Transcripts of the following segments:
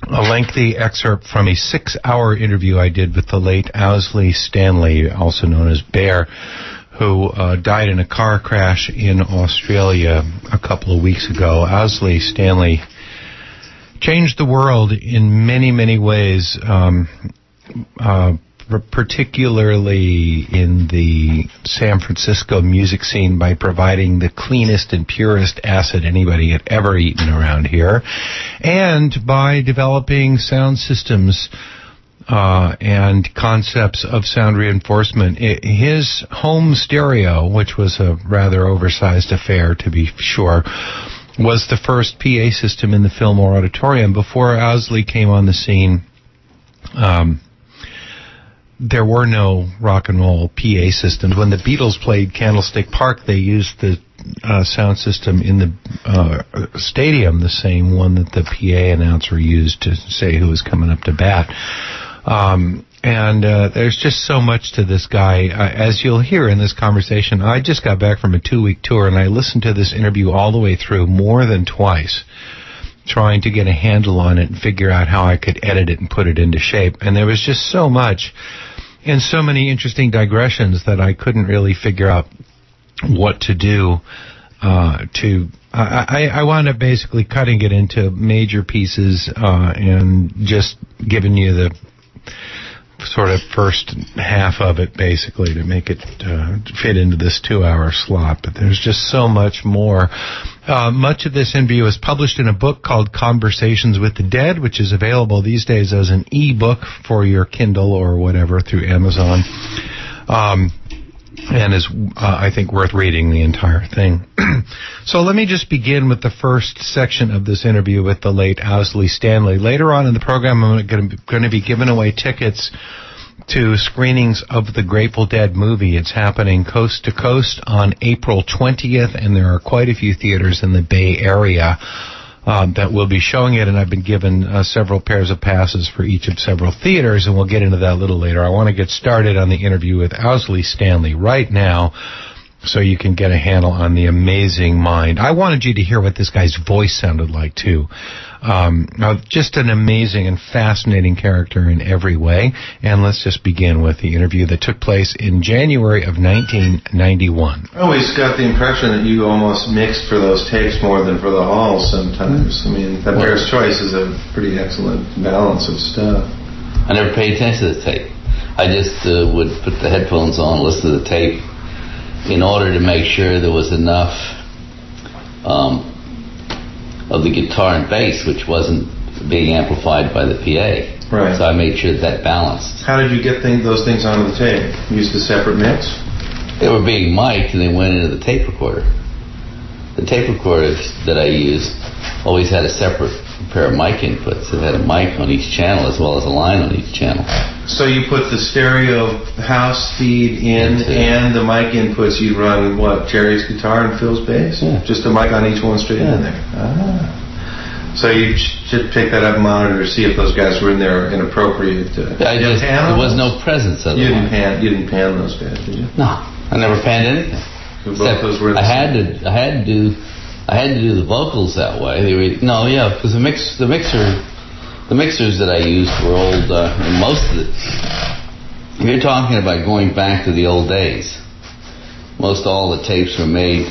a lengthy excerpt from a 6-hour interview I did with the late Owsley Stanley, also known as Bear, who died in a car crash in Australia a couple of weeks ago. Owsley Stanley changed the world in many, many ways, particularly in the San Francisco music scene by providing the cleanest and purest acid anybody had ever eaten around here, and by developing sound systems and concepts of sound reinforcement. His home stereo, which was a rather oversized affair to be sure, was the first PA system in the Fillmore Auditorium. Before Owsley came on the scene, there were no rock and roll PA systems. When the Beatles played Candlestick Park, they used the sound system in the stadium, the same one that the PA announcer used to say who was coming up to bat. There's just so much to this guy. As you'll hear in this conversation, I just got back from a 2-week tour, and I listened to this interview all the way through more than twice, trying to get a handle on it and figure out how I could edit it and put it into shape. And there was just so much and so many interesting digressions that I couldn't really figure out what to do. I wound up basically cutting it into major pieces and just giving you the sort of first half of it, basically, to make it fit into this 2-hour slot. But there's just so much more. Much of this interview is published in a book called Conversations with the Dead, which is available these days as an e-book for your Kindle or whatever through Amazon. And is, I think, worth reading the entire thing. So let me just begin with the first section of this interview with the late Owsley Stanley. Later on in the program, I'm going to be giving away tickets to screenings of the Grateful Dead movie. It's happening coast to coast on April 20th, and there are quite a few theaters in the Bay Area that will be showing it, and I've been given several pairs of passes for each of several theaters, and we'll get into that a little later. I want to get started on the interview with Owsley Stanley right now so you can get a handle on the amazing mind. I wanted you to hear what this guy's voice sounded like, too. Just an amazing and fascinating character in every way. And let's just begin with the interview that took place in January of 1991. I always got the impression that you almost mixed for those tapes more than for the halls sometimes. I mean, that Bear's Choice is a pretty excellent balance of stuff. I never paid attention to the tape. I just would put the headphones on, listen to the tape, in order to make sure there was enough of the guitar and bass, which wasn't being amplified by the PA. Right. So I made sure that balanced. How did you get those things onto the tape? Used a separate mix? They were being mic'd and they went into the tape recorder. The tape recorders that I used always had a separate pair of mic inputs. It had a mic on each channel as well as a line on each channel. So you put the stereo house feed in and the mic inputs. You run, what, Jerry's guitar and Phil's bass? Yeah. Just a mic on each one straight in there. Ah. So you should pick that up and monitor to see if those guys were in there inappropriate. There was no presence of them. You didn't pan those guys, did you? No, I never panned anything. So both those were I had to do the vocals that way. Because the mixers that I used were old. And most of it, if you're talking about going back to the old days, most all the tapes were made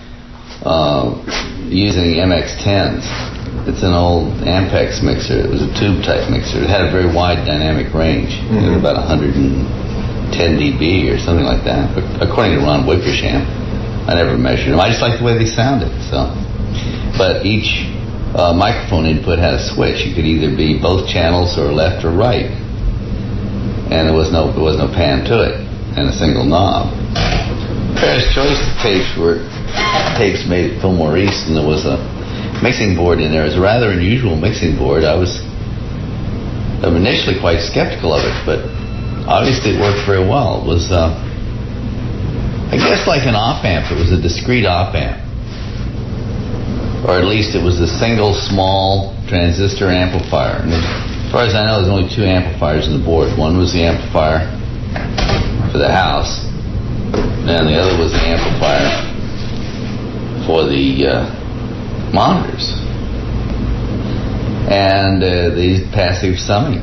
using MX-10s. It's an old Ampex mixer. It was a tube type mixer. It had a very wide dynamic range. It was about 110 dB or something like that, according to Ron Wickersham. I never measured them. I just liked the way they sounded. So, but each microphone input had a switch. You could either be both channels or left or right, and there was no pan to it, and a single knob. Bear's Choice tapes were tapes made at Fillmore East, and there was a mixing board in there. It was a rather unusual mixing board. I was initially quite skeptical of it, but obviously it worked very well. It was, I guess, like an op-amp. It was a discrete op-amp. Or at least it was a single small transistor amplifier. And as far as I know, there's only two amplifiers in the board. One was the amplifier for the house, and the other was the amplifier for the monitors. and these passive summing.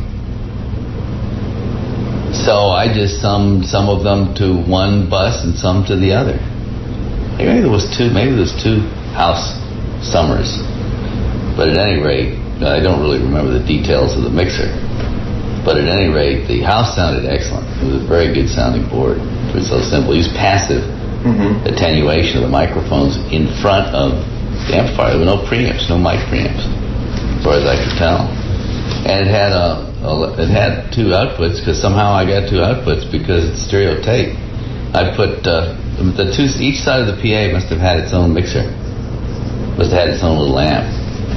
So I just summed some of them to one bus and some to the other. Maybe there was two house summers, but at any rate, I don't really remember the details of the mixer. But at any rate, the house sounded excellent. It was a very good sounding board. It was so simple. It used passive attenuation of the microphones in front of the amplifier. There were no preamps, no mic preamps, as far as I could tell. And it had two outputs, because somehow I got two outputs because it's stereo tape. I put each side of the PA must have had its own mixer, must have had its own little amp,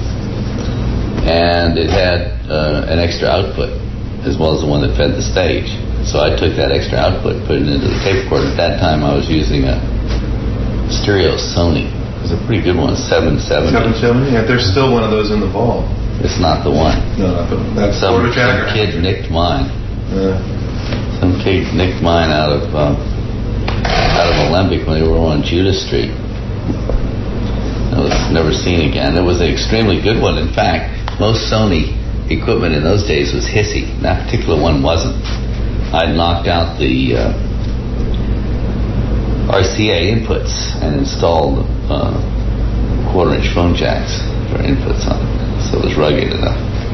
and it had an extra output as well as the one that fed the stage. So I took that extra output, put it into the tape recorder. At that time, I was using a stereo Sony. It was a pretty good one, 770. 770? Yeah, there's still one of those in the vault. It's not the one. No, but that's some kid nicked mine. Some kid nicked mine out of Olympic when they were on Judas Street. It was never seen again. It was an extremely good one. In fact, most Sony equipment in those days was hissy. That particular one wasn't. I'd knocked out the RCA inputs and installed quarter-inch phone jacks for inputs on it. So it was rugged enough.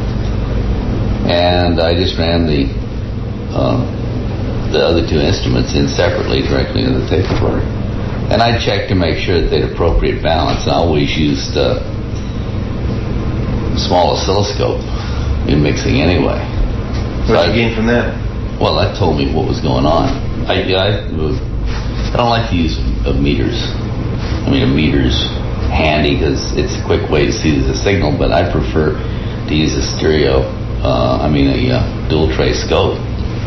And I just ran the other two instruments in separately directly into the tape recorder. And I checked to make sure that they had appropriate balance. I always used a small oscilloscope in mixing anyway. What did you gain from that? Well, that told me what was going on. I don't like to use meters. I mean, a meter's handy because it's a quick way to see the signal, but I prefer to use a dual tray scope,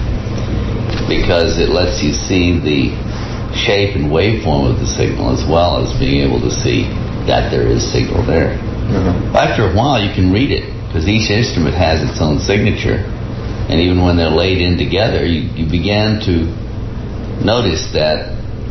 because it lets you see the shape and waveform of the signal as well as being able to see that there is signal there. After a while, you can read it because each instrument has its own signature, and even when they're laid in together, you begin to notice that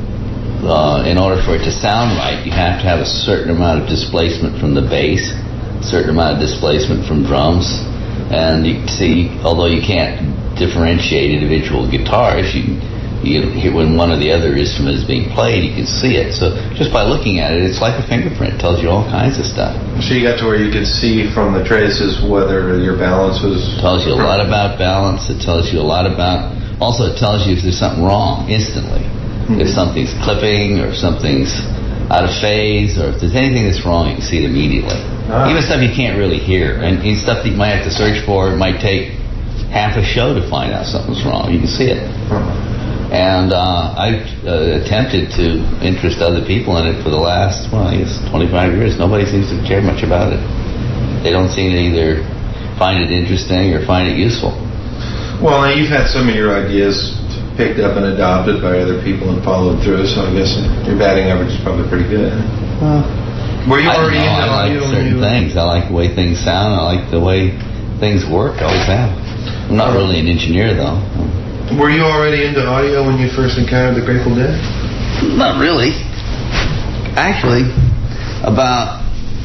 in order for it to sound right, you have to have a certain amount of displacement from the bass, a certain amount of displacement from drums, and you can see, although you can't differentiate individual guitars, you hear when one or the other instrument is being played, you can see it. So just by looking at it, it's like a fingerprint. It tells you all kinds of stuff. So you got to where you could see from the traces whether your balance was... It tells you a lot about balance. It tells you a lot about... Also, it tells you if there's something wrong instantly. If something's clipping or something's out of phase, or if there's anything that's wrong, you can see it immediately. Even stuff you can't really hear, and stuff that you might have to search for. It might take half a show to find out something's wrong. You can see it. And I attempted to interest other people in it for the last, 25 years. Nobody seems to care much about it. They don't seem to either find it interesting or find it useful. Well, now you've had some of your ideas picked up and adopted by other people and followed through, so I guess your batting average is probably pretty good. Were you already into audio? I like certain things. I like the way things sound. I like the way things work. I always have. I'm not really an engineer, though. Were you already into audio when you first encountered the Grateful Dead? Not really. Actually, about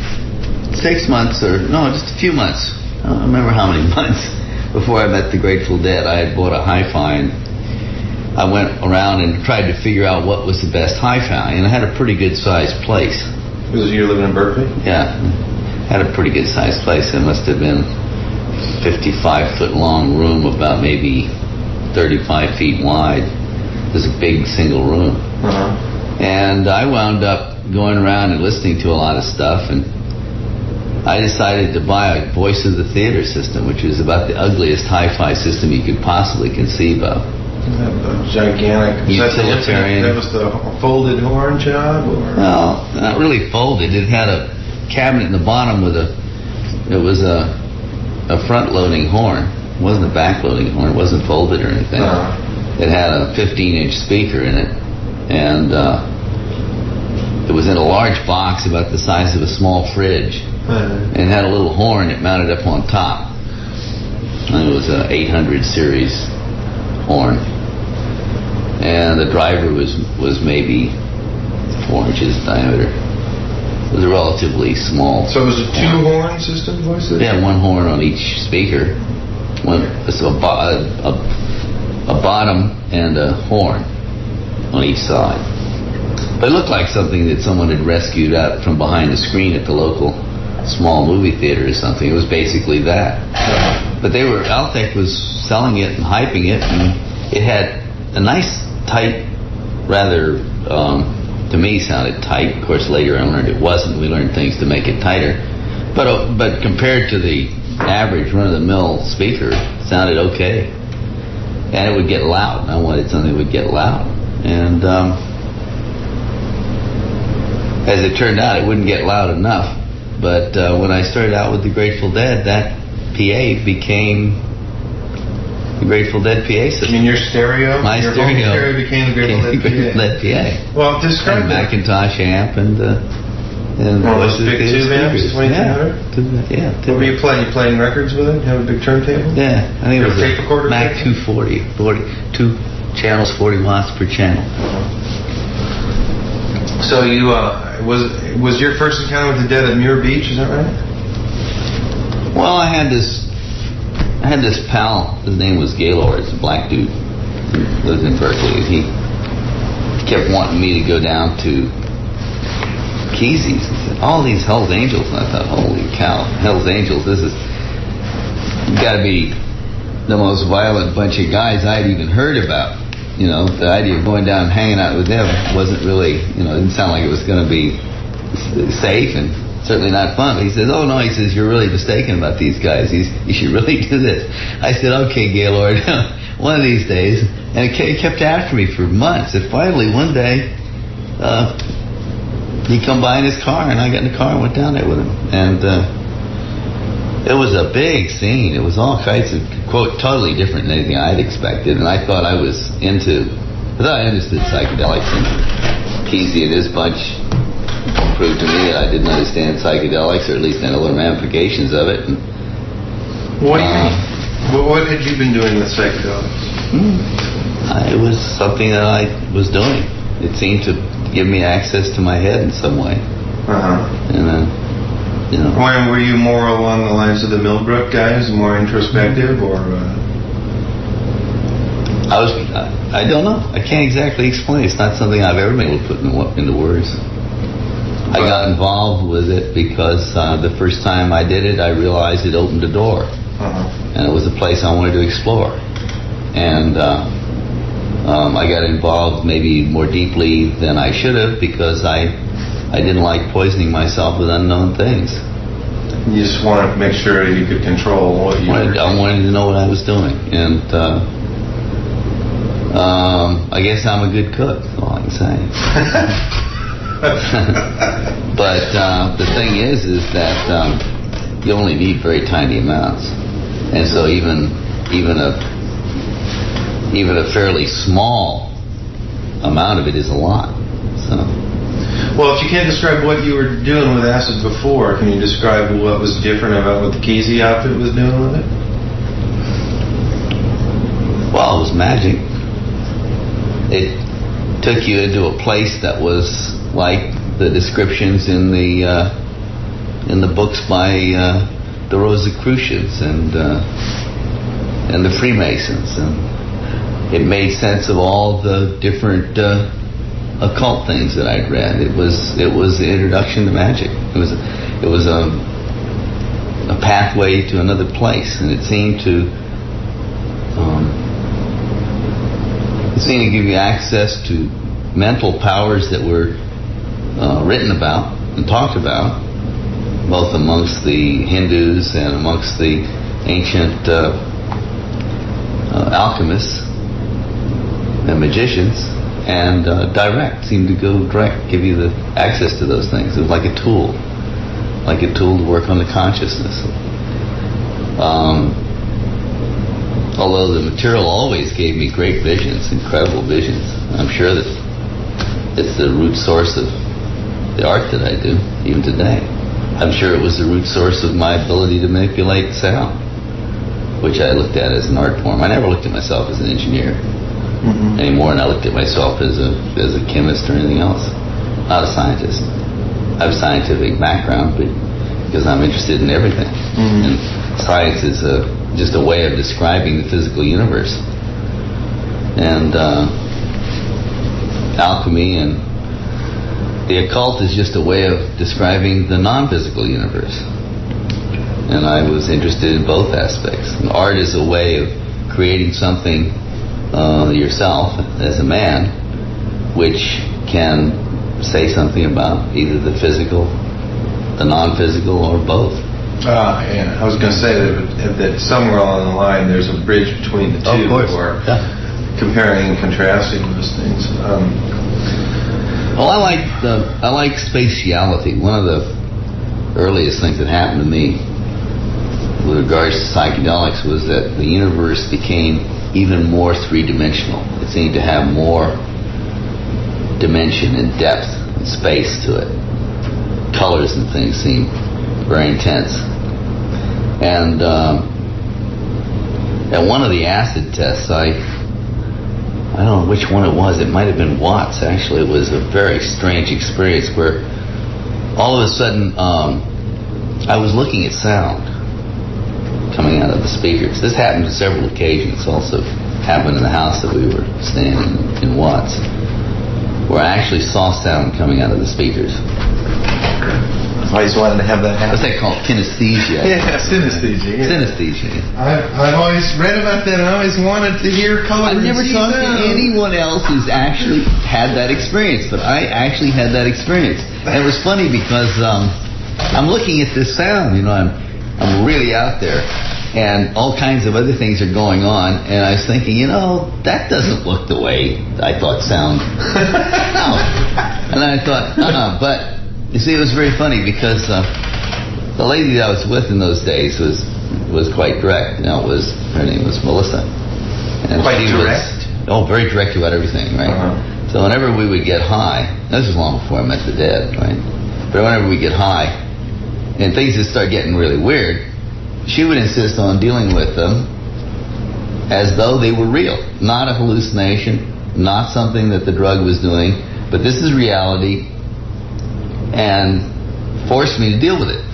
6 months just a few months. I don't remember how many months before I met the Grateful Dead. I had bought a hi-fi, and I went around and tried to figure out what was the best hi-fi, and I had a pretty good-sized place. Was you living in Berkeley? Yeah, had a pretty good-sized place. It must have been a 55-foot long room, about maybe 35 feet wide. It was a big single room. And I wound up going around and listening to a lot of stuff, and I decided to buy a Voice of the Theater system, which was about the ugliest hi-fi system you could possibly conceive of. Gigantic. Utilitarian. That was the folded horn job? Or? No, not really folded. It had a cabinet in the bottom with a front-loading horn. It wasn't a back-loading horn. It wasn't folded or anything. It had a 15-inch speaker in it, and it was in a large box about the size of a small fridge, and it had a little horn that mounted up on top. And it was an 800 series horn, and the driver was maybe 4 inches diameter. It was a relatively small. So it was a two-horn system voice? Yeah, one horn on each speaker. So a bottom and a horn on each side. But it looked like something that someone had rescued out from behind the screen at the local small movie theater or something. It was basically that. But Altec was selling it and hyping it, and it had a nice, tight, rather, to me, sounded tight. Of course, later I learned it wasn't. We learned things to make it tighter. But compared to the average run-of-the-mill speaker, it sounded okay. And it would get loud. I wanted something that would get loud. And as it turned out, it wouldn't get loud enough. But when I started out with the Grateful Dead, that PA became the Grateful Dead PA system. You mean your stereo? My your stereo. Home stereo became the Grateful Dead PA. Well, describe that. Macintosh amp and one of those big tube amps, 2200? Yeah. What were you playing? You playing records with it? Have a big turntable? Yeah, I think it was a tape recorder. Mac 240, 2 channels, 40 watts per channel. So you was your first encounter with the Dead at Muir Beach? Is that right? Well, I had this pal. His name was Gaylord. He's a black dude who lives in Berkeley. He kept wanting me to go down to Kesey's and said, all these Hell's Angels. And I thought, holy cow, Hell's Angels, this is got to be the most violent bunch of guys I'd even heard about. You know, the idea of going down and hanging out with them wasn't really, it didn't sound like it was going to be safe and certainly not fun. But he says, oh no, he says, you're really mistaken about these guys. You should really do this. I said, okay, Gaylord, one of these days. And he kept after me for months. And finally, one day, he come by in his car, and I got in the car and went down there with him. And it was a big scene. It was all kinds of, quote, totally different than anything I'd expected. And I thought I understood psychedelics, and Kesey and his bunch proved to me that I didn't understand psychedelics, or at least any little ramifications of it. And, what had you been doing with psychedelics? It was something that I was doing. It seemed to give me access to my head in some way. And were you more along the lines of the Millbrook guys, more introspective, or? I don't know. I can't exactly explain. It's not something I've ever been able to put into words. I got involved with it because the first time I did it, I realized it opened a door. And it was a place I wanted to explore. And I got involved maybe more deeply than I should have because I didn't like poisoning myself with unknown things. You just wanted to make sure you could control what you were doing. I wanted to know what I was doing. And I guess I'm a good cook, that's all I can say. But the thing is that you only need very tiny amounts. And so even a fairly small amount of it is a lot. So. Well, if you can't describe what you were doing with acid before, can you describe what was different about what the Kesey outfit was doing with it? Well, it was magic. It took you into a place that was like the descriptions in the books by the Rosicrucians and the Freemasons, and it made sense of all the different occult things that I'd read. It was the introduction to magic. It was a pathway to another place, and it seemed to give you access to mental powers that were written about and talked about, both amongst the Hindus and amongst the ancient alchemists and magicians, and seemed to go direct, give you the access to those things. It was like a tool to work on the consciousness. Although the material always gave me great visions, incredible visions. I'm sure that it's the root source of the art that I do, even today. I'm sure it was the root source of my ability to manipulate sound, which I looked at as an art form. I never looked at myself as an engineer anymore, and I looked at myself as a chemist or anything else. Not a scientist. I have a scientific background, but because I'm interested in everything. And science is just a way of describing the physical universe. And alchemy and the occult is just a way of describing the non-physical universe. And I was interested in both aspects. And art is a way of creating something yourself as a man, which can say something about either the physical, the non-physical, or both. Yeah. I was going to say that somewhere along the line there's a bridge between the two, or comparing and contrasting those things. Well, I like spatiality. One of the earliest things that happened to me with regards to psychedelics was that the universe became even more three-dimensional. It seemed to have more dimension and depth and space to it. Colors and things seemed very intense. And at one of the acid tests, I don't know which one it was. It might have been Watts, actually. It was a very strange experience where all of a sudden I was looking at sound coming out of the speakers. This happened on several occasions. Also happened in the house that we were staying in Watts, where I actually saw sound coming out of the speakers. I always wanted to have that happen. What's that called? Kinesthesia. Yeah, synesthesia. Yeah. Synesthesia. I've always read about that and I always wanted to hear color. I've never talked to anyone else who's actually had that experience, but I actually had that experience. And it was funny because I'm looking at this sound, I'm really out there, and all kinds of other things are going on, and I was thinking, that doesn't look the way I thought sound. No. And I thought, but you see, it was very funny because the lady that I was with in those days was quite direct. Her name was Melissa. And quite direct? Very direct about everything, right? Uh-huh. So whenever we would get high, this was long before I met the dead, right? But whenever we get high, and things just start getting really weird, she would insist on dealing with them as though they were real. Not a hallucination, not something that the drug was doing, but this is reality, and forced me to deal with it.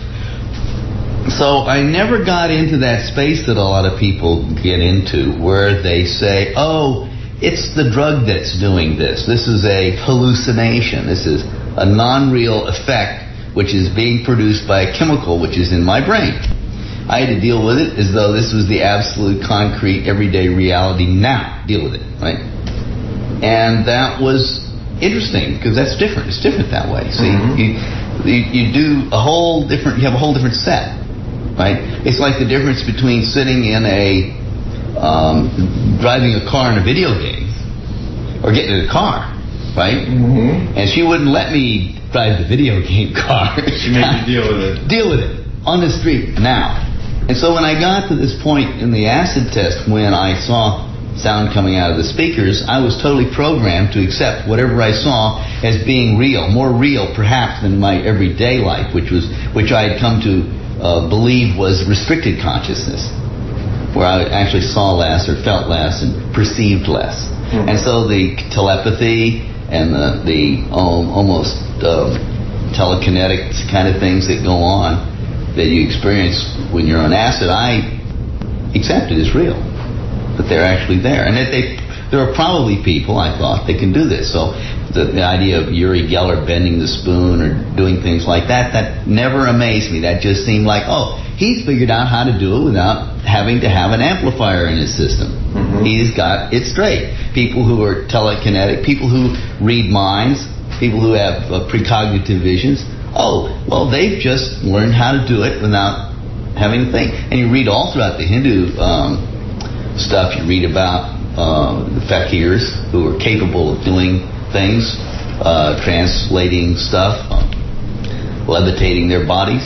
So I never got into that space that a lot of people get into, where they say, it's the drug that's doing this. This is a hallucination. This is a non-real effect which is being produced by a chemical which is in my brain. I had to deal with it as though this was the absolute concrete everyday reality. Now, deal with it, right? And that was interesting because that's different. It's different that way. See, you do a whole different. You have a whole different set, right? It's like the difference between sitting in a driving a car in a video game or getting in a car, right? And she wouldn't let me drive the video game car. She made you deal with it. Deal with it on the street now. And so when I got to this point in the acid test, when I saw sound coming out of the speakers, I was totally programmed to accept whatever I saw as being real, more real perhaps than my everyday life, which I had come to believe was restricted consciousness, where I actually saw less or felt less and perceived less. And so the telepathy and the almost telekinetic kind of things that go on that you experience when you're on acid, I accepted as real, that they're actually there, and that there are probably people, I thought, that can do this. So the idea of Uri Geller bending the spoon or doing things like that never amazed me. That just seemed like, he's figured out how to do it without having to have an amplifier in his system. He's got it straight. People who are telekinetic, people who read minds, people who have precognitive visions, they've just learned how to do it without having to think. And you read all throughout the Hindu stuff, you read about the fakirs who are capable of doing things, translating stuff, levitating their bodies,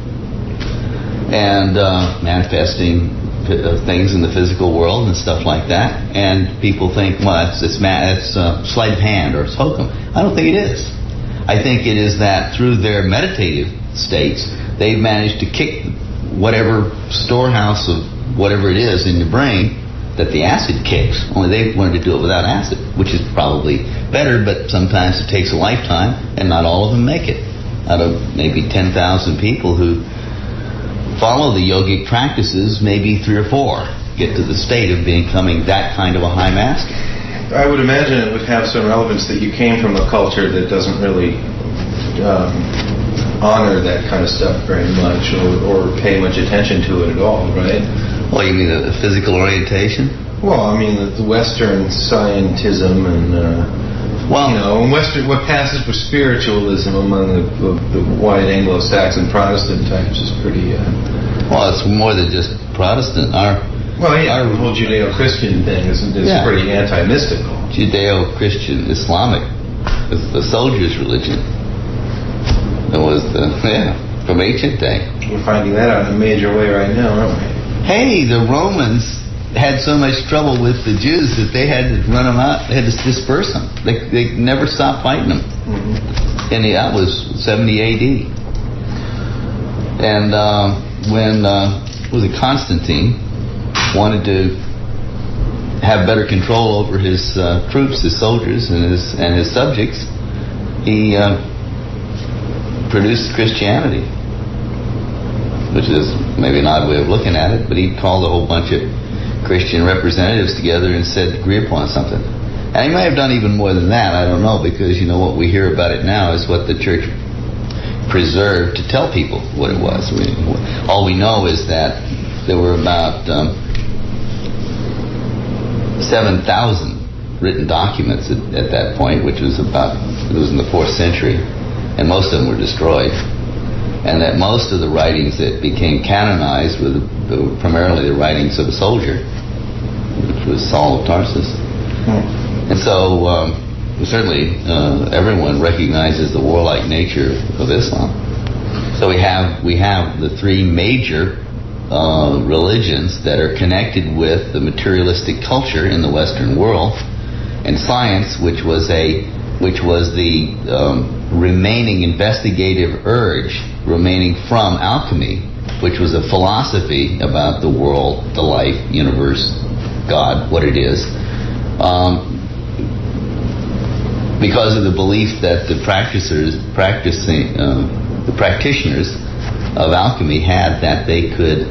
and manifesting things in the physical world and stuff like that. And people think, that's sleight of hand or it's hokum. I don't think it is. I think it is that through their meditative states, they've managed to kick whatever storehouse of whatever it is in your brain that the acid kicks. Only they've learned to do it without acid, which is probably better, but sometimes it takes a lifetime, and not all of them make it. out of maybe 10,000 people who follow the yogic practices, maybe 3 or 4 get to the state of becoming that kind of a high master. I would imagine it would have some relevance that you came from a culture that doesn't really honor that kind of stuff very much or pay much attention to it at all, right? Well, you mean the physical orientation? Well, I mean the Western scientism and what passes for spiritualism among the white Anglo-Saxon Protestant types is pretty. Well, it's more than just Protestant. The whole Judeo-Christian thing is pretty anti-mystical. Judeo-Christian Islamic is the soldiers' religion. It was from ancient day. We're finding that out in a major way right now, aren't we? Hey, the Romans had so much trouble with the Jews that they had to run them out. They had to disperse them. They never stopped fighting them. Mm-hmm. And that was 70 A.D. And when Constantine wanted to have better control over his troops, his soldiers, and his subjects, he produced Christianity, which is maybe an odd way of looking at it, but he called a whole bunch of Christian representatives together and said, agree upon something. And he may have done even more than that, I don't know, because what we hear about it now is what the church preserved to tell people what it was. All we know is that there were about 7,000 written documents at that point, which was in the 4th century, and most of them were destroyed. And that most of the writings that became canonized were primarily the writings of a soldier, which was Saul of Tarsus. And so certainly everyone recognizes the warlike nature of Islam. So we have the 3 major religions that are connected with the materialistic culture in the Western world, and science, which was the remaining investigative urge remaining from alchemy, which was a philosophy about the world, the life, universe, God, what it is, because of the belief that the practitioners of alchemy had, that they could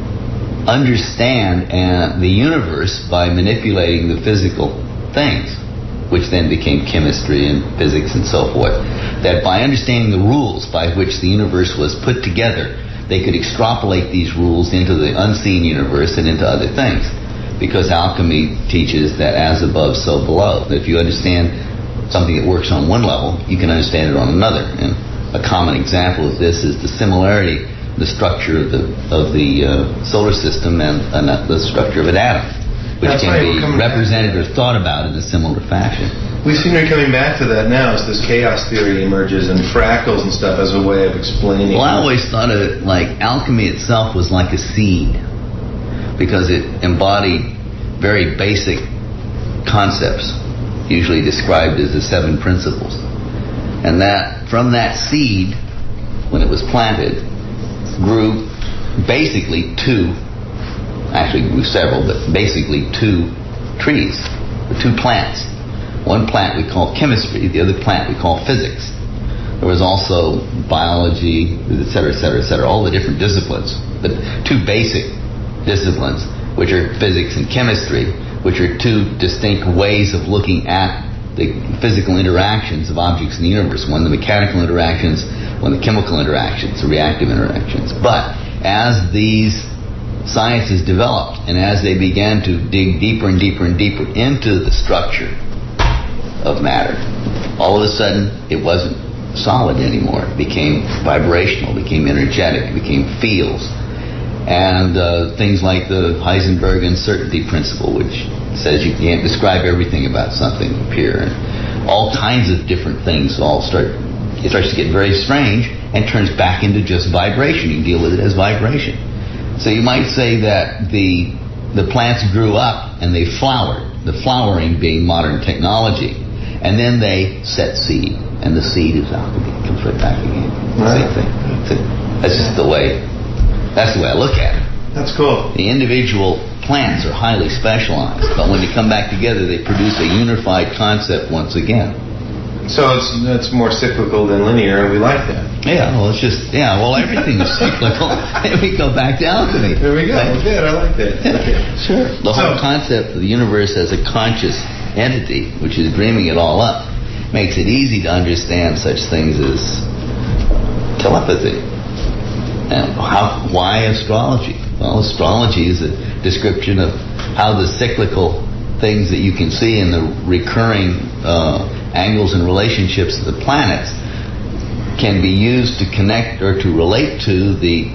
understand the universe by manipulating the physical things, which then became chemistry and physics and so forth, that by understanding the rules by which the universe was put together, they could extrapolate these rules into the unseen universe and into other things. Because alchemy teaches that as above, so below. That if you understand something that works on one level, you can understand it on another. And a common example of this is the similarity, the structure of the solar system and the structure of an atom, which can be represented or thought about in a similar fashion. We seem to be coming back to that now as this chaos theory emerges and fractals and stuff as a way of explaining. Well, I always thought of it like alchemy itself was like a seed, because it embodied very basic concepts, usually described as the 7 principles. And that from that seed, when it was planted, grew basically 2, actually grew several, but basically 2 trees, or 2 plants. One plant we call chemistry, the other plant we call physics. There was also biology, et cetera, all the different disciplines. But 2 basic disciplines, which are physics and chemistry, which are 2 distinct ways of looking at the physical interactions of objects in the universe. One, the mechanical interactions, one, the chemical interactions, the reactive interactions. But as these sciences developed, and as they began to dig deeper and deeper and deeper into the structure of matter, all of a sudden it wasn't solid anymore. It became vibrational, became energetic, it became fields. And things like the Heisenberg uncertainty principle, which says you can't describe everything about something pure, and all kinds of different things it starts to get very strange and turns back into just vibration. You can deal with it as vibration. So you might say that the plants grew up and they flowered, the flowering being modern technology, and then they set seed, and the seed is alchemy. It comes right back again. Right. Same thing. That's just the way I look at it. That's cool. The individual plants are highly specialized, but when they come back together, they produce a unified concept once again. So it's more cyclical than linear, and we like that. Yeah, well, it's just, everything is cyclical. And we go back down to me. There we go. Right? Good, I like that. Okay. Sure. The whole concept of the universe as a conscious entity, which is dreaming it all up, makes it easy to understand such things as telepathy. And why astrology? Well, astrology is a description of how the cyclical things that you can see in the recurring angles and relationships of the planets can be used to connect or to relate to the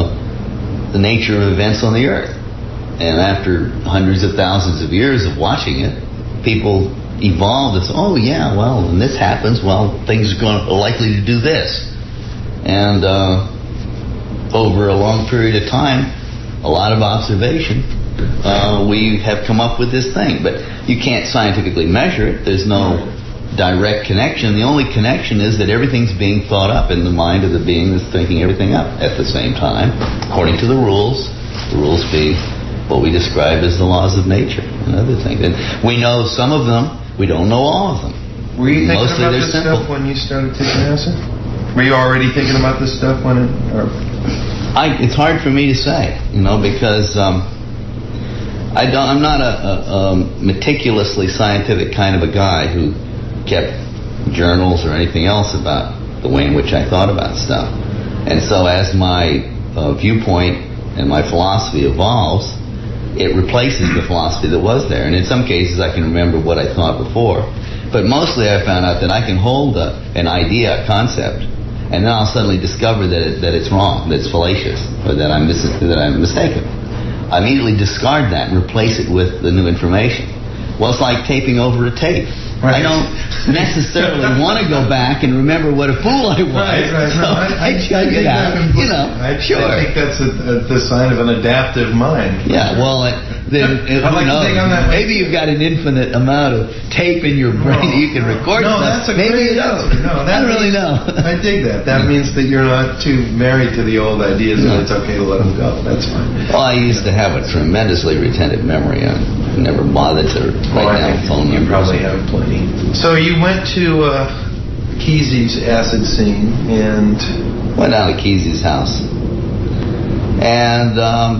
nature of events on the Earth. And after hundreds of thousands of years of watching it, people evolved as, when this happens, things are likely to do this. And over a long period of time, a lot of observation, we have come up with this thing. But you can't scientifically measure it. There's no direct connection. The only connection is that everything's being thought up in the mind of the being that's thinking everything up at the same time, according to the rules being what we describe as the laws of nature and other things. And we know some of them, we don't know all of them. Were you thinking Mostly about this stuff when you started taking acid? Were you already thinking about this stuff when it... It's hard for me to say, because I'm not a meticulously scientific kind of a guy who kept journals or anything else about the way in which I thought about stuff. And so as my viewpoint and my philosophy evolves, it replaces the philosophy that was there. And in some cases I can remember what I thought before. But mostly I found out that I can hold an idea, a concept, and then I'll suddenly discover that it's wrong, that it's fallacious, or that I'm mistaken. I immediately discard that and replace it with the new information. Well, it's like taping over a tape. Right. I don't necessarily want to go back and remember what a fool I was. Right. So I chug it out. Sure. I think that's the sign of an adaptive mind. Yeah, well, then who knows? Maybe you've got an infinite amount of tape in your brain that you can record stuff. That's a maybe you don't. I don't really know. I dig that. That means that you're not too married to the old ideas and it's okay to let them go. That's fine. Well, I used to have a tremendously retentive memory. I never bothered to write down phone numbers. You probably have plenty. So you went to Kesey's acid scene and... Went down to Kesey's house. And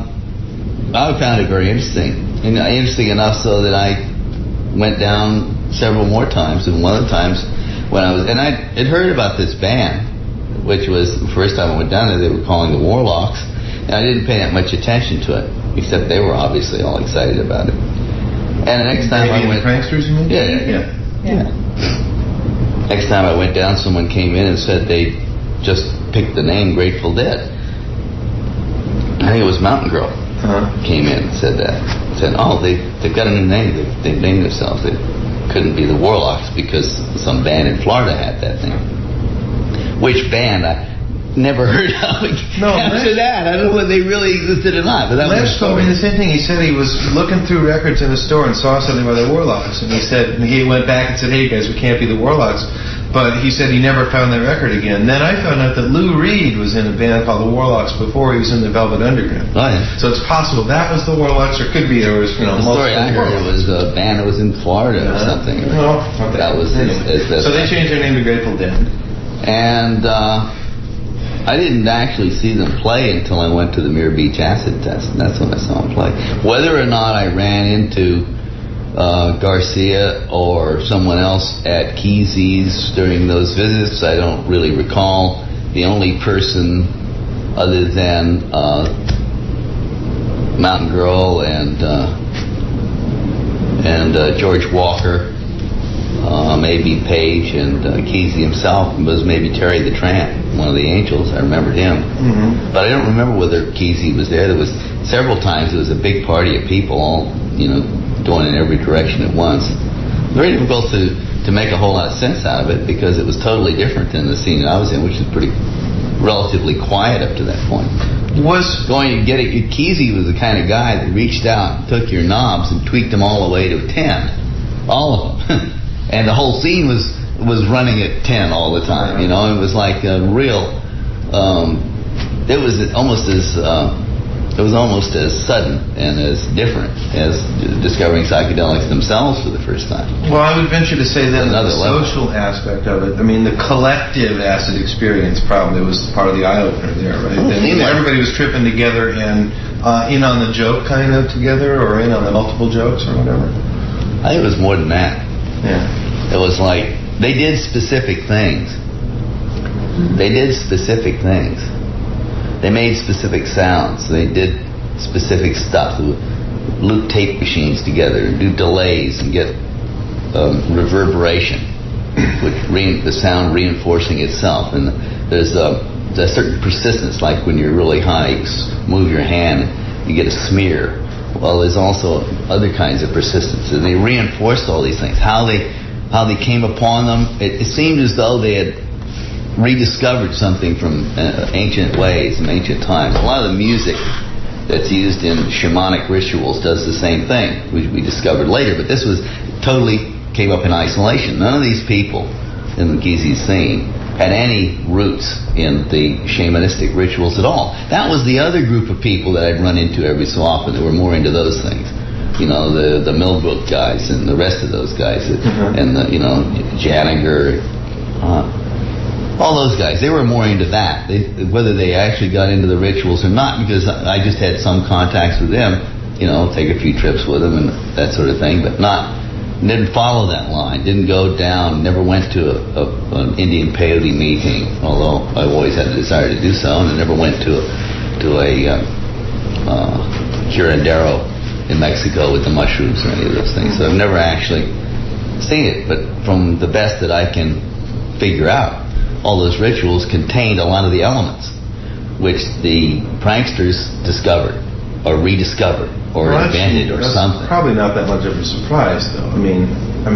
I found it very interesting. Interesting enough so that I went down several more times. And one of the times when I had heard about this band, which was the first time I went down there, they were calling the Warlocks. And I didn't pay that much attention to it, except they were obviously all excited about it. And the next time I went... the Pranksters, you mean? Yeah. Next time I went down, someone came in and said they just picked the name Grateful Dead. I think it was Mountain Girl. Came in and said that. Said, they've got a new name. They've named themselves. It couldn't be the Warlocks because some band in Florida had that name. Which band? I never heard of it. After that, I don't know whether they really existed or not. But that Les told me the same thing. He said he was looking through records in a store and saw something by the Warlocks, and he went back and said, "Hey guys, we can't be the Warlocks." But he said he never found that record again. Then I found out that Lou Reed was in a band called the Warlocks before he was in the Velvet Underground. Oh, yeah. So it's possible that was the Warlocks, or could be there was the story I heard it was a band that was in Florida or something. No, okay. That was so they changed their name to Grateful Dead. And I didn't actually see them play until I went to the Mirror Beach acid test, and that's when I saw them play. Whether or not I ran into Garcia or someone else at Kesey's during those visits, I don't really recall. The only person other than Mountain Girl and George Walker, maybe Page and Kesey himself, was maybe Terry the Tramp, one of the Angels. I remembered him. Mm-hmm. But I don't remember whether Kesey was there. There was several times it was a big party of people all, going in every direction at once. Very difficult to make a whole lot of sense out of it because it was totally different than the scene I was in, which was relatively quiet up to that point. Going to get it, Kesey was the kind of guy that reached out and took your knobs and tweaked them all the way to 10. All of them. And the whole scene was running at 10 all the time. It was like a real... it was almost as it was almost as sudden and as different as discovering psychedelics themselves for the first time. Well, I would venture to say that Another the level. social aspect of it, I mean, the collective acid experience probably was part of the eye-opener there, right? Oh, That everybody was tripping together and in on the joke kind of together, or in on the multiple jokes or whatever. I think it was more than that. Yeah. It was like they did specific things. They did specific things. They made specific sounds. They did specific stuff. They would loop tape machines together and do delays and get reverberation, with the sound reinforcing itself. And there's a certain persistence, like when you're really high, you move your hand, you get a smear. Well, there's also other kinds of persistence, and they reinforced all these things. How they came upon them, it seemed as though they had rediscovered something from ancient ways and ancient times. A lot of the music that's used in shamanic rituals does the same thing, which we discovered later, but this was totally came up in isolation. None of these people in the Gizi scene had any roots in the shamanistic rituals at all. That was the other group of people that I'd run into every so often that were more into those things. You know, the Millbrook guys and the rest of those guys, and the, you know, Janiger, all those guys, they were more into that. Whether they actually got into the rituals or not, because I just had some contacts with them, you know, take a few trips with them and that sort of thing, but didn't follow that line, didn't go down, never went to an Indian peyote meeting, although I've always had the desire to do so, and I never went to a curandero in Mexico with the mushrooms or any of those things. So I've never actually seen it, but from the best that I can figure out, all those rituals contained a lot of the elements which the pranksters discovered or rediscovered or invented or something. Probably not that much of a surprise, though. I mean,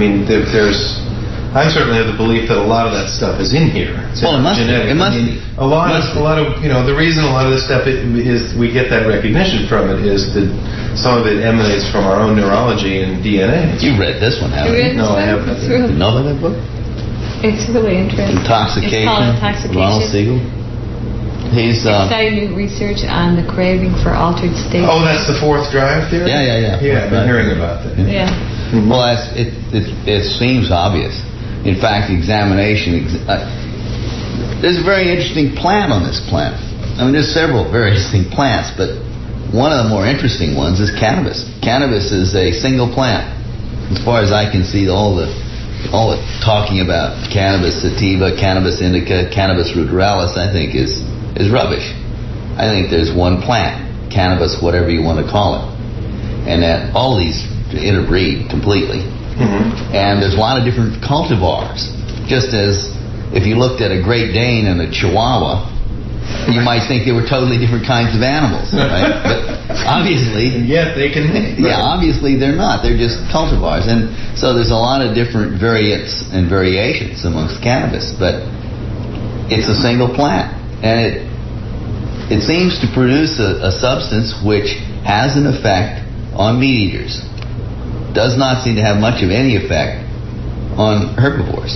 I certainly have the belief that a lot of that stuff is in here. Well, it must genetic. be. It must be. A lot of, you know, the reason a lot of this stuff is we get that recognition from it is that some of it emanates from our own neurology and DNA. You've read this one, haven't you? No, I haven't. You know about that book? It's really interesting. Intoxication. It's called Intoxication. Ronald Siegel. He's studying new research on the craving for altered states. Oh, that's the fourth drive theory? Yeah. Yeah, I've been hearing about that. Yeah. Well, it seems obvious. In fact, examination. There's a very interesting plant on this planet. I mean, there's several very interesting plants, but one of the more interesting ones is cannabis. Cannabis is a single plant. As far as I can see, all the talking about cannabis sativa, cannabis indica, cannabis ruderalis, I think is rubbish. I think there's one plant, cannabis, whatever you want to call it, and that all these interbreed completely. And there's a lot of different cultivars. Just as if you looked at a Great Dane and a Chihuahua, you might think they were totally different kinds of animals, right? But obviously, and yet they can mate. Right? Yeah, obviously they're not. They're just cultivars, and so there's a lot of different variants and variations amongst cannabis. But it's a single plant, and it seems to produce a substance which has an effect on meat eaters. Does not seem to have much of any effect on herbivores.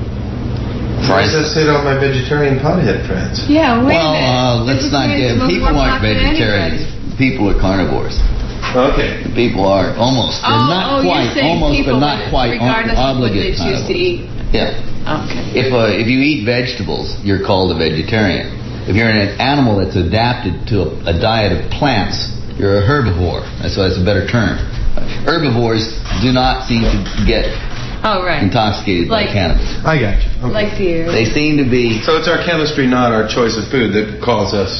Why does that say to all my vegetarian pothead friends? Yeah, wait a minute. Well, let's not get... People aren't vegetarians. People are carnivores. Okay. People are almost. They're not quite. Almost, but not quite obligate. Regardless of what they choose to eat. Yeah. Okay. If you eat vegetables, you're called a vegetarian. If you're an animal that's adapted to a diet of plants, you're a herbivore. That's why it's a better term. Herbivores do not seem to get intoxicated by cannabis. I got you. Okay. Like deer. They seem to be... So it's our chemistry, not our choice of food, that calls us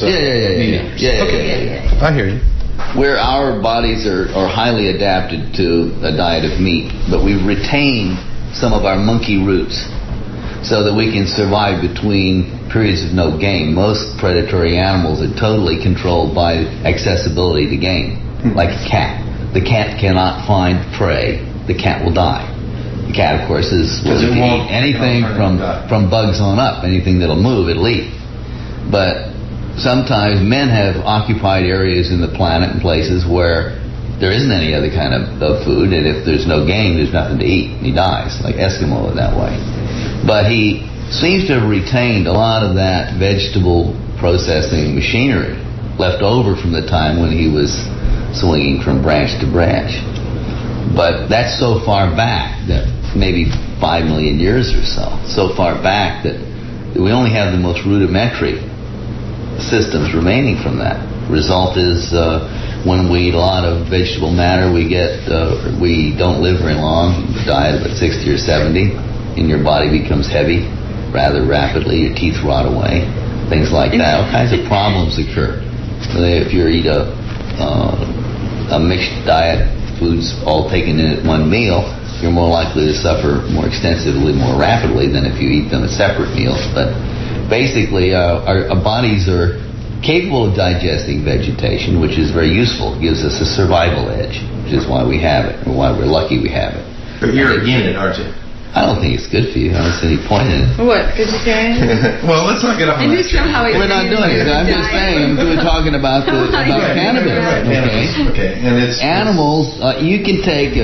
Yeah. I hear you. Where our bodies are highly adapted to a diet of meat, but we retain some of our monkey roots so that we can survive between periods of no game. Most predatory animals are totally controlled by accessibility to game, like a cat. The cat cannot find prey. The cat will die. The cat, of course, is willing to eat anything from bugs on up. Anything that'll move, it'll eat. But sometimes men have occupied areas in the planet and places where there isn't any other kind of food, and if there's no game, there's nothing to eat, and he dies, like Eskimo that way. But he seems to have retained a lot of that vegetable processing machinery left over from the time when he was swinging from branch to branch. But that's so far back, that maybe 5 million years or so far back that we only have the most rudimentary systems remaining from that. Result is when we eat a lot of vegetable matter, we don't live very long. You die at about 60 or 70, and your body becomes heavy rather rapidly. Your teeth rot away, things like that. All kinds of problems occur. If you eat a mixed diet, foods all taken in at one meal, you're more likely to suffer more extensively, more rapidly than if you eat them as separate meals. But basically, our bodies are capable of digesting vegetation, which is very useful. It gives us a survival edge, which is why we have it, or why we're lucky we have it. But you're against it, aren't you? I don't think it's good for you. I don't see any point in it. What? Vegetarian? Well, let's not get off on that. We're not doing it. I'm just saying. We're talking about cannabis. Okay. And it's animals. You can take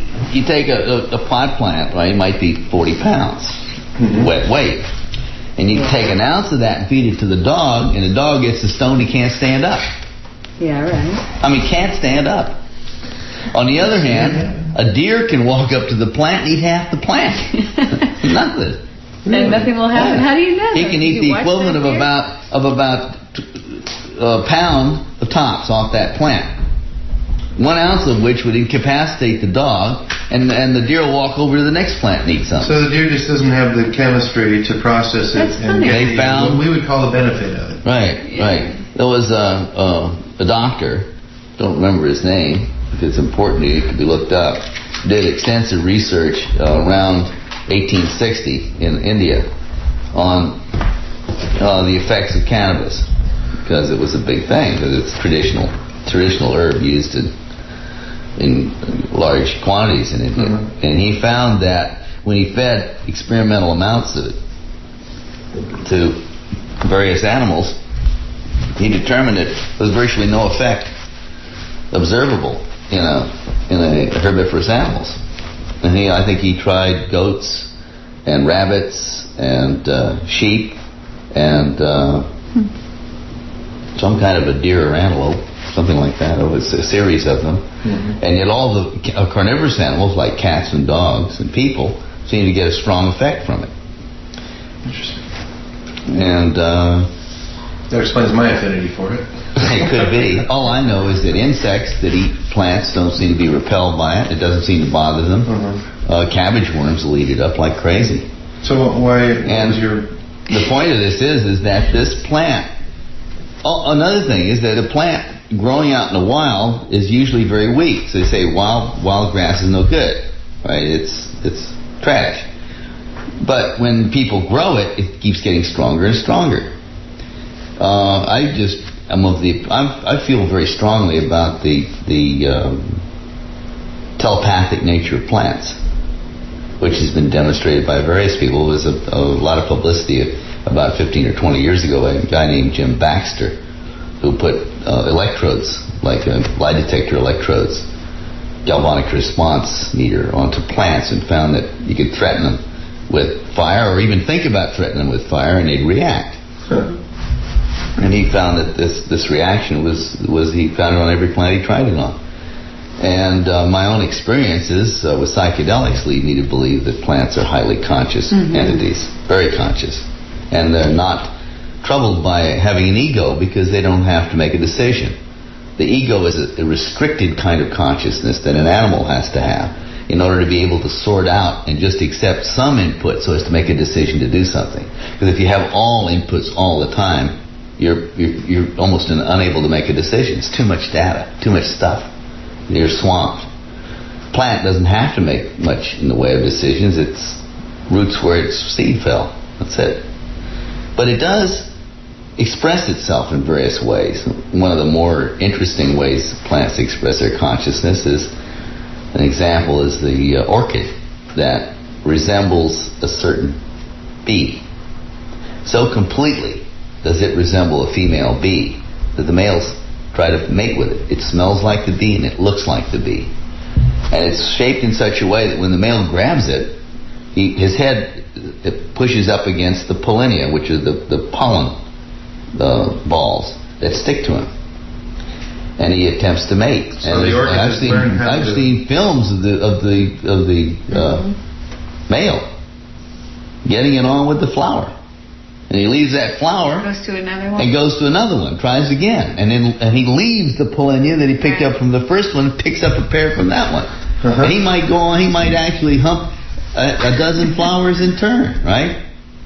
a pot plant. Right, it might be 40 pounds wet weight, and you take an ounce of that and feed it to the dog, and the dog gets so stoned he can't stand up. Yeah, right. I mean, can't stand up. On the other hand, a deer can walk up to the plant and eat half the plant. Nothing. And nothing will happen. How do you know? He can eat the equivalent of about a pound of tops off that plant. 1 ounce of which would incapacitate the dog, and the deer will walk over to the next plant and eat something. So the deer just doesn't have the chemistry to process it. That's funny. They found what we would call the benefit of it. Right. There was a doctor, don't remember his name. If it's important, it could be looked up. Did extensive research around 1860 in India on the effects of cannabis, because it was a big thing, because it's traditional herb used in large quantities in India. And he found that when he fed experimental amounts of it to various animals, he determined that there was virtually no effect observable in a herbivorous animals. And I think he tried goats and rabbits and sheep and some kind of a deer or antelope, something like that. It was a series of them. And yet all the carnivorous animals, like cats and dogs and people, seemed to get a strong effect from it. Interesting. And that explains my affinity for it. It could be. All I know is that insects that eat plants don't seem to be repelled by it. It doesn't seem to bother them. Cabbage worms will eat it up like crazy. So why? And the point of this is that this plant. Another thing is that a plant growing out in the wild is usually very weak. So they say wild grass is no good, right? It's trash. But when people grow it, it keeps getting stronger and stronger. I feel very strongly about the telepathic nature of plants, which has been demonstrated by various people. There was a lot of publicity about 15 or 20 years ago by a guy named Jim Baxter, who put electrodes, like lie detector electrodes, galvanic response meter onto plants, and found that you could threaten them with fire, or even think about threatening them with fire, and they'd react. And he found that this reaction was he found it on every plant he tried it on. And my own experiences with psychedelics lead me to believe that plants are highly conscious entities, very conscious. And they're not troubled by having an ego because they don't have to make a decision. The ego is a restricted kind of consciousness that an animal has to have in order to be able to sort out and just accept some input so as to make a decision to do something. Because if you have all inputs all the time, you're almost unable to make a decision. It's too much data, too much stuff. You're swamped. Plant doesn't have to make much in the way of decisions. It's roots where its seed fell. That's it. But it does express itself in various ways. One of the more interesting ways plants express their consciousness is, an example is the orchid that resembles a certain bee. So completely does it resemble a female bee that the males try to mate with it. It smells like the bee and it looks like the bee. And it's shaped in such a way that when the male grabs it, his head pushes up against the pollinia, which are the pollen balls that stick to him. and he attempts to mate. So the orchid I've has learned how I've to... seen films of the male getting it on with the flower, and he leaves that flower Goes to another one. and goes to another one, tries again, and he leaves the pollinia that he picked up from the first one, picks up a pair from that one. And he might go on. He might actually hump a dozen flowers in turn, right?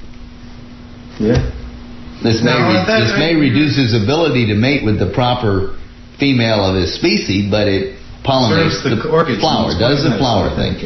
Yeah. This may reduce his ability to mate with the proper female of his species, but it pollinates the flower, does the flower thing.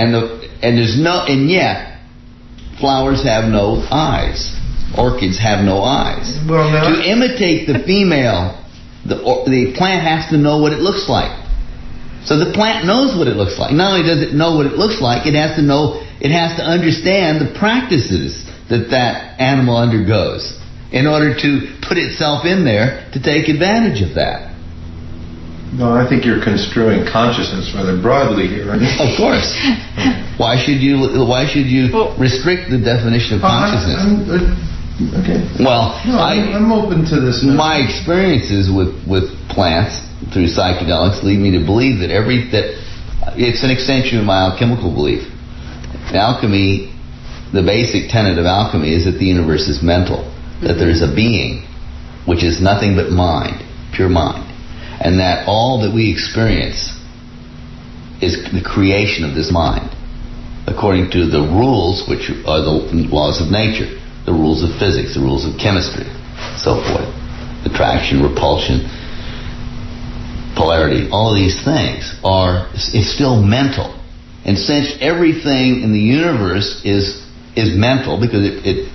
And yet flowers have no eyes. Orchids have no eyes. Well, now, to imitate the female, the plant has to know what it looks like. So the plant knows what it looks like. Not only does it know what it looks like, it has to understand the practices that animal undergoes in order to put itself in there to take advantage of that. no, I think you're construing consciousness rather broadly here, right? Of course. Why should you restrict the definition of consciousness? Okay. Well, No, I'm open to this. Now. My experiences with plants through psychedelics lead me to believe that it's an extension of my alchemical belief. In alchemy, the basic tenet of alchemy is that the universe is mental, that there is a being which is nothing but mind, pure mind, and that all that we experience is the creation of this mind, according to the rules which are the laws of nature, the rules of physics, the rules of chemistry, so forth, attraction, repulsion, polarity. All of these things is still mental, and since everything in the universe is mental, because it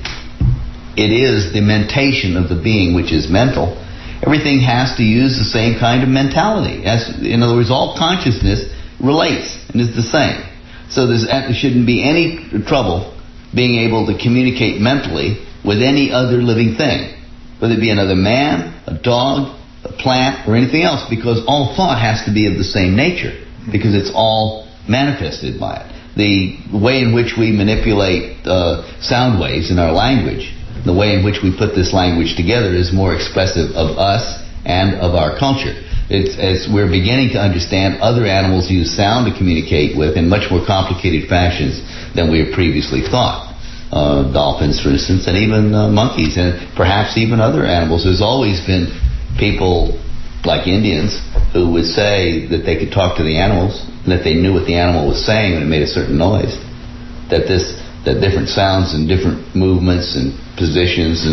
is the mentation of the being which is mental, everything has to use the same kind of mentality. In other words, all consciousness relates and is the same. So there shouldn't be any trouble being able to communicate mentally with any other living thing, whether it be another man, a dog, a plant, or anything else, because all thought has to be of the same nature, because it's all manifested by it. The way in which we manipulate sound waves in our language, the way in which we put this language together is more expressive of us and of our culture. As we're beginning to understand, other animals use sound to communicate with in much more complicated fashions than we had previously thought. Dolphins, for instance, and even monkeys, and perhaps even other animals. There's always been people like Indians who would say that they could talk to the animals, and that they knew what the animal was saying when it made a certain noise. That different sounds and different movements and positions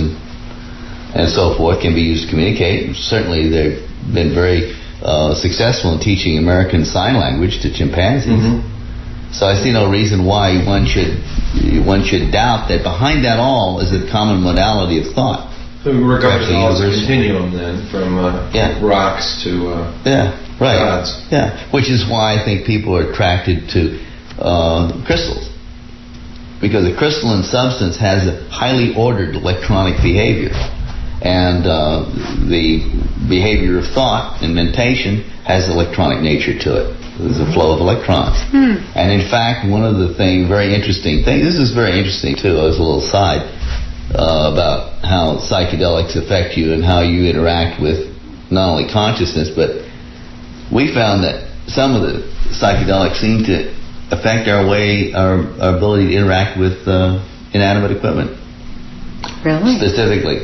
and so forth can be used to communicate. And certainly they've been very successful in teaching American Sign Language to chimpanzees. Mm-hmm. So I see no reason why one should doubt that behind that all is a common modality of thought. So we regard it all as a continuum then, from rocks to gods. Yeah, which is why I think people are attracted to crystals. Because a crystalline substance has a highly ordered electronic behavior. And the behavior of thought and mentation has electronic nature to it. There's a flow of electrons. And in fact, one of the very interesting things, this is very interesting too, as a little side, about how psychedelics affect you and how you interact with not only consciousness, but we found that some of the psychedelics seem to affect our ability to interact with inanimate equipment. Really? Specifically,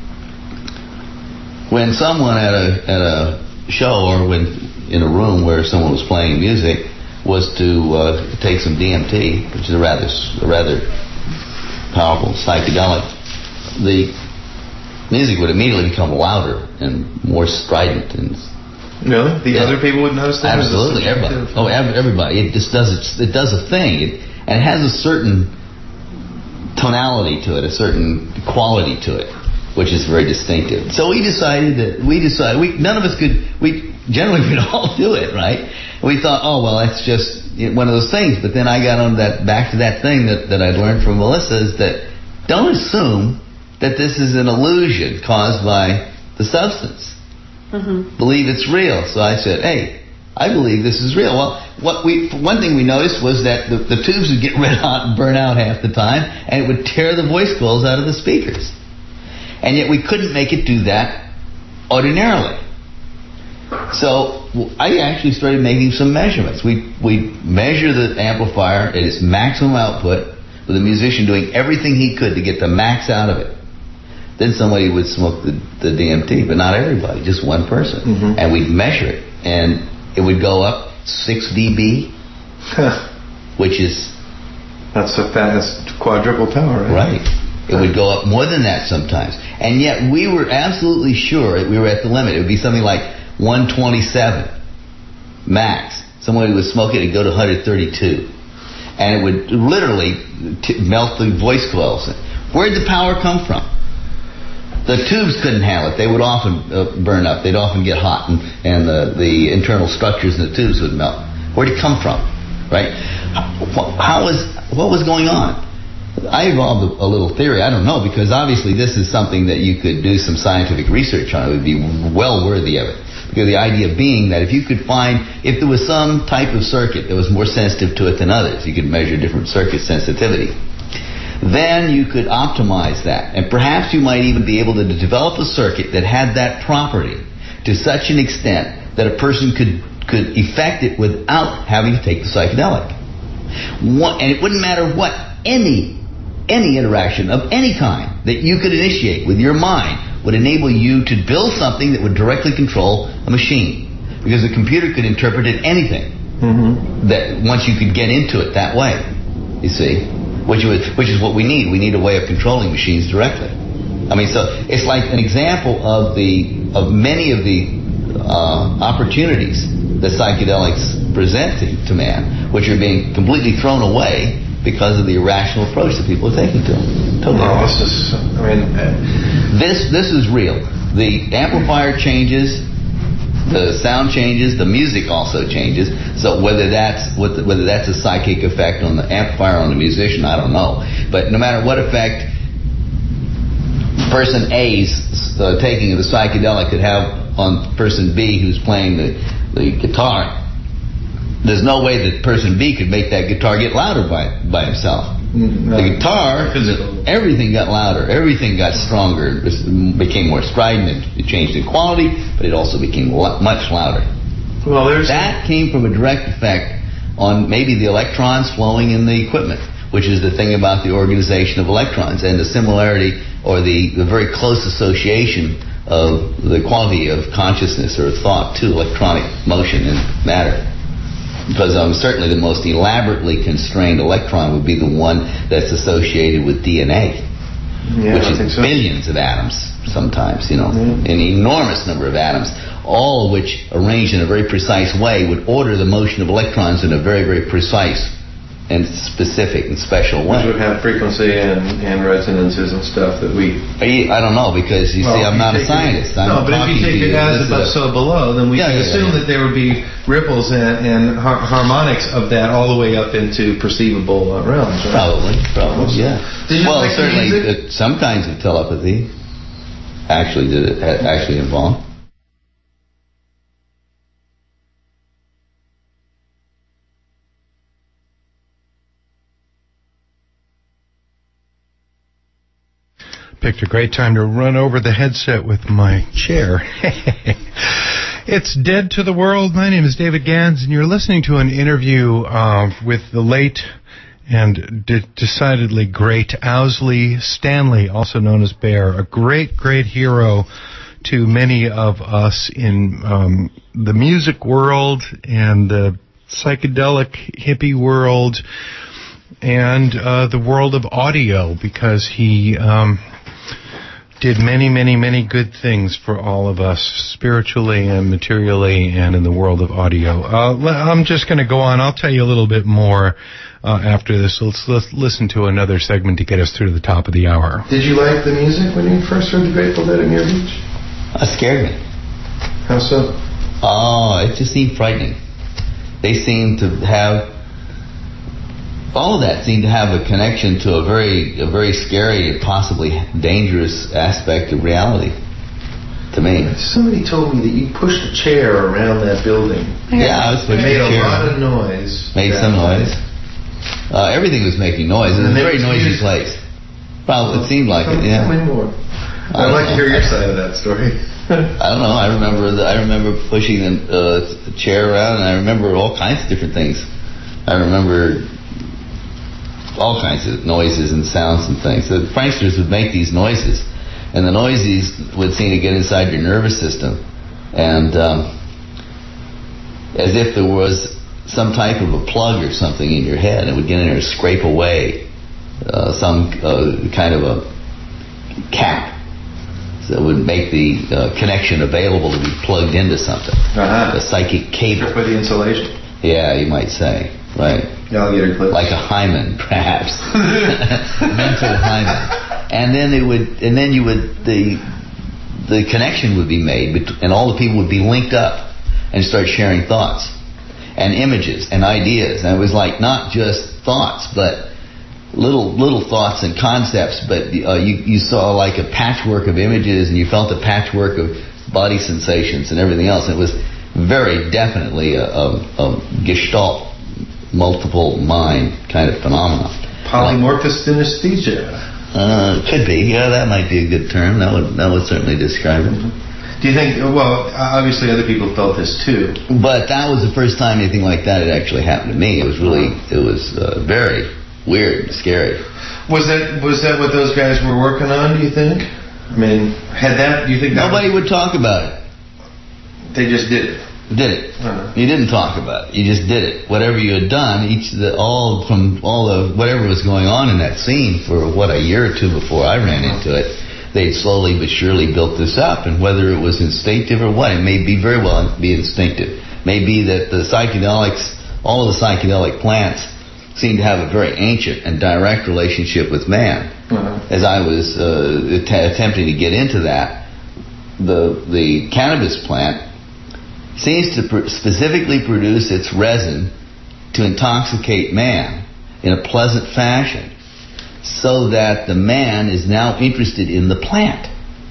when someone at a show or when in a room where someone was playing music was to take some DMT, which is a rather powerful psychedelic, the music would immediately become louder and more strident. And really, other people would notice that. Absolutely, everybody. Oh, everybody. It just does it does a thing, and it has a certain tonality to it, a certain quality to it, which is very distinctive. So we decided none of us could. Generally we'd all do it, right? We thought, oh well, that's just one of those things. But then I got on back to that thing that I learned from Melissa, is that don't assume that this is an illusion caused by the substance. Mm-hmm. Believe it's real. So I said, hey, I believe this is real. Well, one thing we noticed was that the tubes would get red hot and burn out half the time, and it would tear the voice coils out of the speakers. And yet we couldn't make it do that ordinarily. So I actually started making some measurements. We measure the amplifier at its maximum output with the musician doing everything he could to get the max out of it. Then somebody would smoke the DMT, but not everybody, just one person. Mm-hmm. And we'd measure it, and it would go up 6 dB, which is... That's quadruple power, right? Right. It would go up more than that sometimes. And yet we were absolutely sure we were at the limit. It would be something like 127 max. Somebody would smoke it and go to 132. And it would literally melt the voice coils. Where'd the power come from? The tubes couldn't handle it. They would often burn up. They'd often get hot, and the internal structures in the tubes would melt. Where'd it come from? Right? What was going on? I evolved a little theory. I don't know, because obviously this is something that you could do some scientific research on. It would be well worthy of it. Because the idea being that if you could find, if there was some type of circuit that was more sensitive to it than others, you could measure different circuit sensitivity, then you could optimize that. And perhaps you might even be able to develop a circuit that had that property to such an extent that a person could effect it without having to take the psychedelic. And it wouldn't matter what, any interaction of any kind that you could initiate with your mind would enable you to build something that would directly control a machine. Because the computer could interpret it anything. Mm-hmm. That once you could get into it that way, you see, which is what we need. We need a way of controlling machines directly. I mean, so it's like an example of many of the opportunities that psychedelics present to man, which are being completely thrown away because of the irrational approach that people are taking to them. Totally. No, This is real. The amplifier changes, the sound changes, the music also changes. So whether that's a psychic effect on the amplifier or on the musician, I don't know. But no matter what effect person A's taking of the psychedelic could have on person B who's playing the guitar, there's no way that person B could make that guitar get louder by himself. No. The guitar, everything got louder, everything got stronger, it became more strident, it changed in quality, but it also became much louder. Well, that came from a direct effect on maybe the electrons flowing in the equipment, which is the thing about the organization of electrons and the similarity or the very close association of the quality of consciousness or thought to electronic motion and matter. Because certainly the most elaborately constrained electron would be the one that's associated with DNA, which is billions of atoms sometimes, an enormous number of atoms, all of which arranged in a very precise way would order the motion of electrons in a very, very precise and specific and special way. Which would have frequency and resonances and stuff that we... I don't know, because you see, I'm not a scientist. But if you take it as above, so below, then we can assume that there would be ripples and harmonics of that all the way up into perceivable realms. Right? Probably, yeah. Well, certainly some kinds of telepathy actually involved. Picked a great time to run over the headset with my chair. It's Dead to the World. My name is David Gans, and you're listening to an interview with the late and decidedly great Owsley Stanley, also known as Bear, a great, great hero to many of us in the music world and the psychedelic hippie world and the world of audio, because he... did many, many, many good things for all of us, spiritually and materially and in the world of audio. I'm just going to go on. I'll tell you a little bit more after this. Let's listen to another segment to get us through the top of the hour. Did you like the music when you first heard the Grateful Dead at Muir Beach? It scared me. How so? Oh, it just seemed frightening. They seemed to have... all of that seemed to have a connection to a very scary and possibly dangerous aspect of reality to me. Somebody told me that you pushed a chair around that building. Yeah, I was pushing a chair. It made a lot of noise. Made some noise. Everything was making noise. It was a very noisy place. Well, it seemed like it, yeah. Tell me more. I'd like to hear your side of that story. I don't know. I remember pushing the chair around, and I remember all kinds of different things. I remember all kinds of noises and sounds and things. The pranksters would make these noises, and the noises would seem to get inside your nervous system, and as if there was some type of a plug or something in your head. It would get in there and scrape away some kind of a cap that would make the connection available to be plugged into something. A psychic cable. For the insulation. Yeah, you might say. Right. Alligator clips. Like a hymen, perhaps. Mental hymen. And then the connection would be made, and all the people would be linked up and start sharing thoughts and images and ideas. And it was like not just thoughts, but little thoughts and concepts, but you saw like a patchwork of images, and you felt a patchwork of body sensations and everything else. And it was very definitely a gestalt, multiple mind kind of phenomenon. Polymorphous synesthesia. Could be. Yeah, that might be a good term. That would certainly describe it. Do you think, well, obviously other people felt this too. But that was the first time anything like that had actually happened to me. It was very weird and scary. Was that what those guys were working on, do you think? I mean, do you think nobody would talk about it. They just did it. You didn't talk about it. You just did it. Whatever you had done, whatever was going on in that scene for a year or two before I ran into it, they'd slowly but surely built this up. And whether it was instinctive or what, it may be very well be instinctive. It may be that the psychedelics, all of the psychedelic plants, seem to have a very ancient and direct relationship with man. As I was attempting to get into that, the cannabis plant seems to specifically produce its resin to intoxicate man in a pleasant fashion, so that the man is now interested in the plant.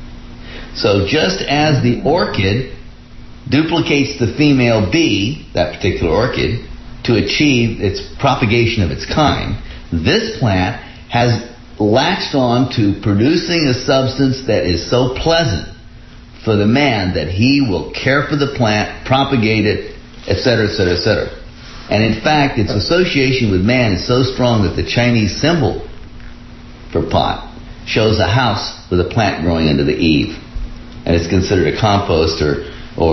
So just as the orchid duplicates the female bee, that particular orchid, to achieve its propagation of its kind, this plant has latched on to producing a substance that is so pleasant for the man that he will care for the plant, propagate it, etc., etc., etc. And in fact, its association with man is so strong that the Chinese symbol for pot shows a house with a plant growing under the eave. And it's considered a compost or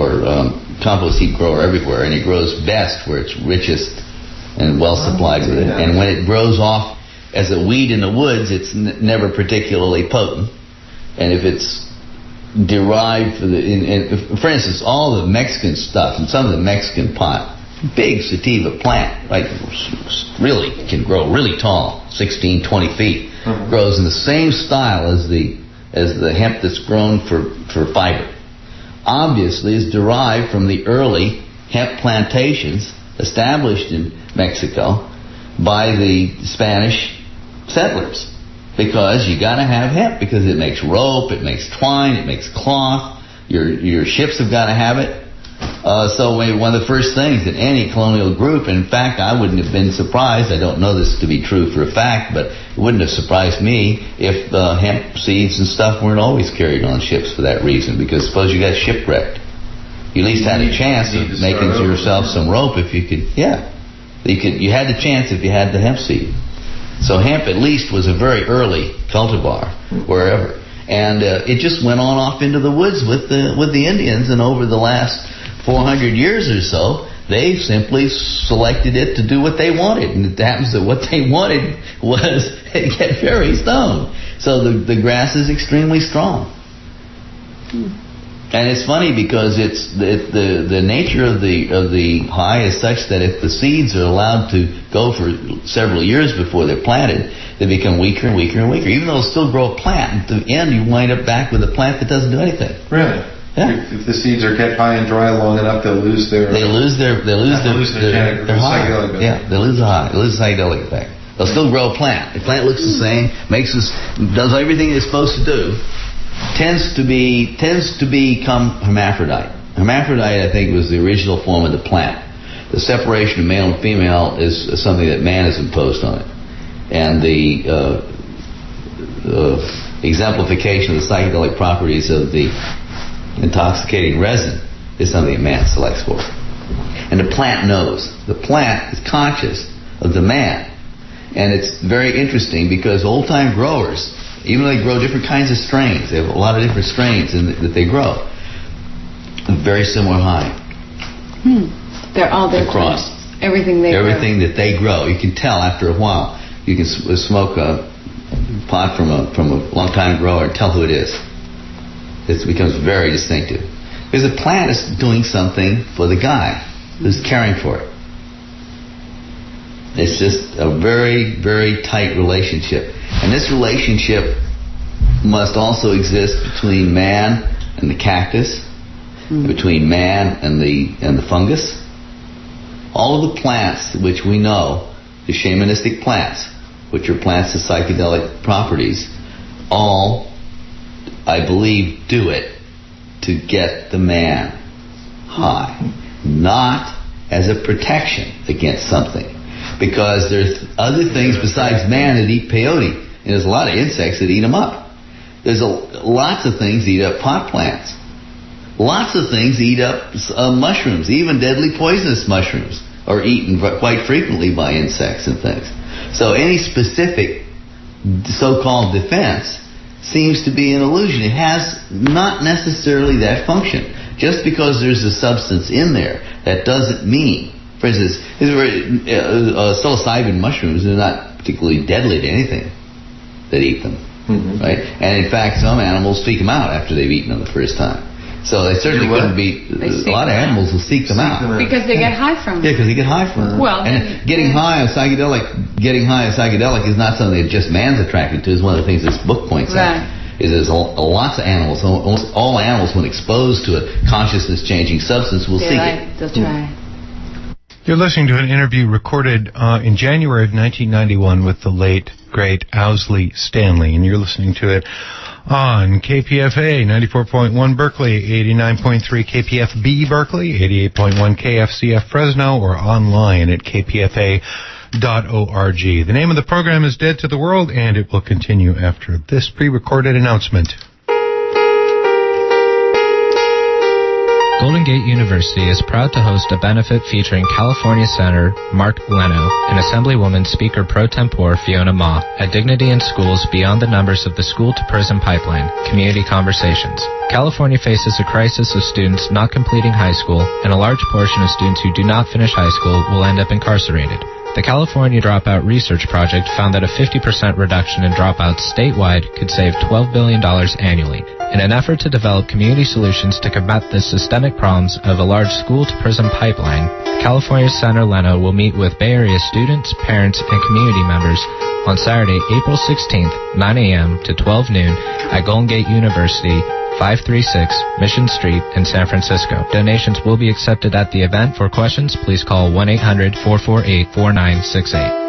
compost heap grower everywhere, and it grows best where it's richest and well supplied with it. And when it grows off as a weed in the woods, it's never particularly potent. And if it's derived for instance, all the Mexican stuff and some of the Mexican pot, big sativa plant, like really can grow really tall, 16, 20 feet, grows in the same style as the hemp that's grown for fiber. Obviously is derived from the early hemp plantations established in Mexico by the Spanish settlers, because you got to have hemp, because it makes rope, it makes twine, it makes cloth. Your ships have got to have it. So one of the first things that any colonial group, in fact, I wouldn't have been surprised, I don't know this to be true for a fact, but it wouldn't have surprised me if hemp seeds and stuff weren't always carried on ships for that reason, because suppose you got shipwrecked. You at least had a chance of making yourself some rope if you could, you had the chance if you had the hemp seed. So hemp at least was a very early cultivar wherever. And it just went on off into the woods with the Indians, and over the last 400 years or so, they simply selected it to do what they wanted. And it happens that what they wanted was to get very stoned. So the grass is extremely strong. And it's funny because it's the nature of the high is such that if the seeds are allowed to go for several years before they're planted, they become weaker and weaker and weaker. Even though they'll still grow a plant, at the end you wind up back with a plant that doesn't do anything. Really? Yeah. If the seeds are kept high and dry long enough, they'll lose their high. Yeah, they lose the high. They lose the psychedelic effect. They'll still grow a plant. The plant looks the same, does everything it's supposed to do. Tends to become hermaphrodite. Hermaphrodite, I think, was the original form of the plant. The separation of male and female is something that man has imposed on it. And the exemplification of the psychedelic properties of the intoxicating resin is something a man selects for. And the plant knows. The plant is conscious of the man. And it's very interesting because old-time growers, even though they grow different kinds of strains, they have a lot of different strains that they grow, very similar high. They're all their across. Everything that they grow. You can tell after a while. You can smoke a pot from a long-time grower and tell who it is. It becomes very distinctive. Because the plant is doing something for the guy who's caring for it. It's just a very, very tight relationship. And this relationship must also exist between man and the cactus, between man and the fungus. All of the plants which we know, the shamanistic plants, which are plants with psychedelic properties, all, I believe, do it to get the man high, not as a protection against something. Because there's other things besides man that eat peyote, and there's a lot of insects that eat them up. There's lots of things that eat up pot plants. Lots of things eat up mushrooms. Even deadly poisonous mushrooms are eaten quite frequently by insects and things. So any specific so-called defense seems to be an illusion. It has not necessarily that function. Just because there's a substance in there, that doesn't mean, for instance, psilocybin mushrooms are not particularly deadly to anything that eat them, right? And in fact, some animals seek them out after they've eaten them the first time. So they certainly couldn't be. A lot of animals will seek them out because they get high from them. Yeah, because they get high from them. Well, and getting high on psychedelic is not something that just man's attracted to. Is one of the things this book points out. Is there's lots of animals, almost all animals, when exposed to a consciousness-changing substance, will seek it. They'll try. You're listening to an interview recorded in January of 1991 with the late, great Owsley Stanley, and you're listening to it on KPFA 94.1 Berkeley, 89.3 KPFB Berkeley, 88.1 KFCF Fresno, or online at kpfa.org. The name of the program is Dead to the World, and it will continue after this pre-recorded announcement. Golden Gate University is proud to host a benefit featuring California Senator Mark Leno and Assemblywoman Speaker Pro Tempore Fiona Ma at Dignity in Schools Beyond the Numbers of the School to Prison Pipeline, Community Conversations. California faces a crisis of students not completing high school, and a large portion of students who do not finish high school will end up incarcerated. The California Dropout Research Project found that a 50% reduction in dropouts statewide could save $12 billion annually. In an effort to develop community solutions to combat the systemic problems of a large school-to-prison pipeline, California Senator Leno will meet with Bay Area students, parents, and community members on Saturday, April 16th, 9 a.m. to 12 noon at Golden Gate University, 536 Mission Street in San Francisco. Donations will be accepted at the event. For questions, please call 1-800-448-4968.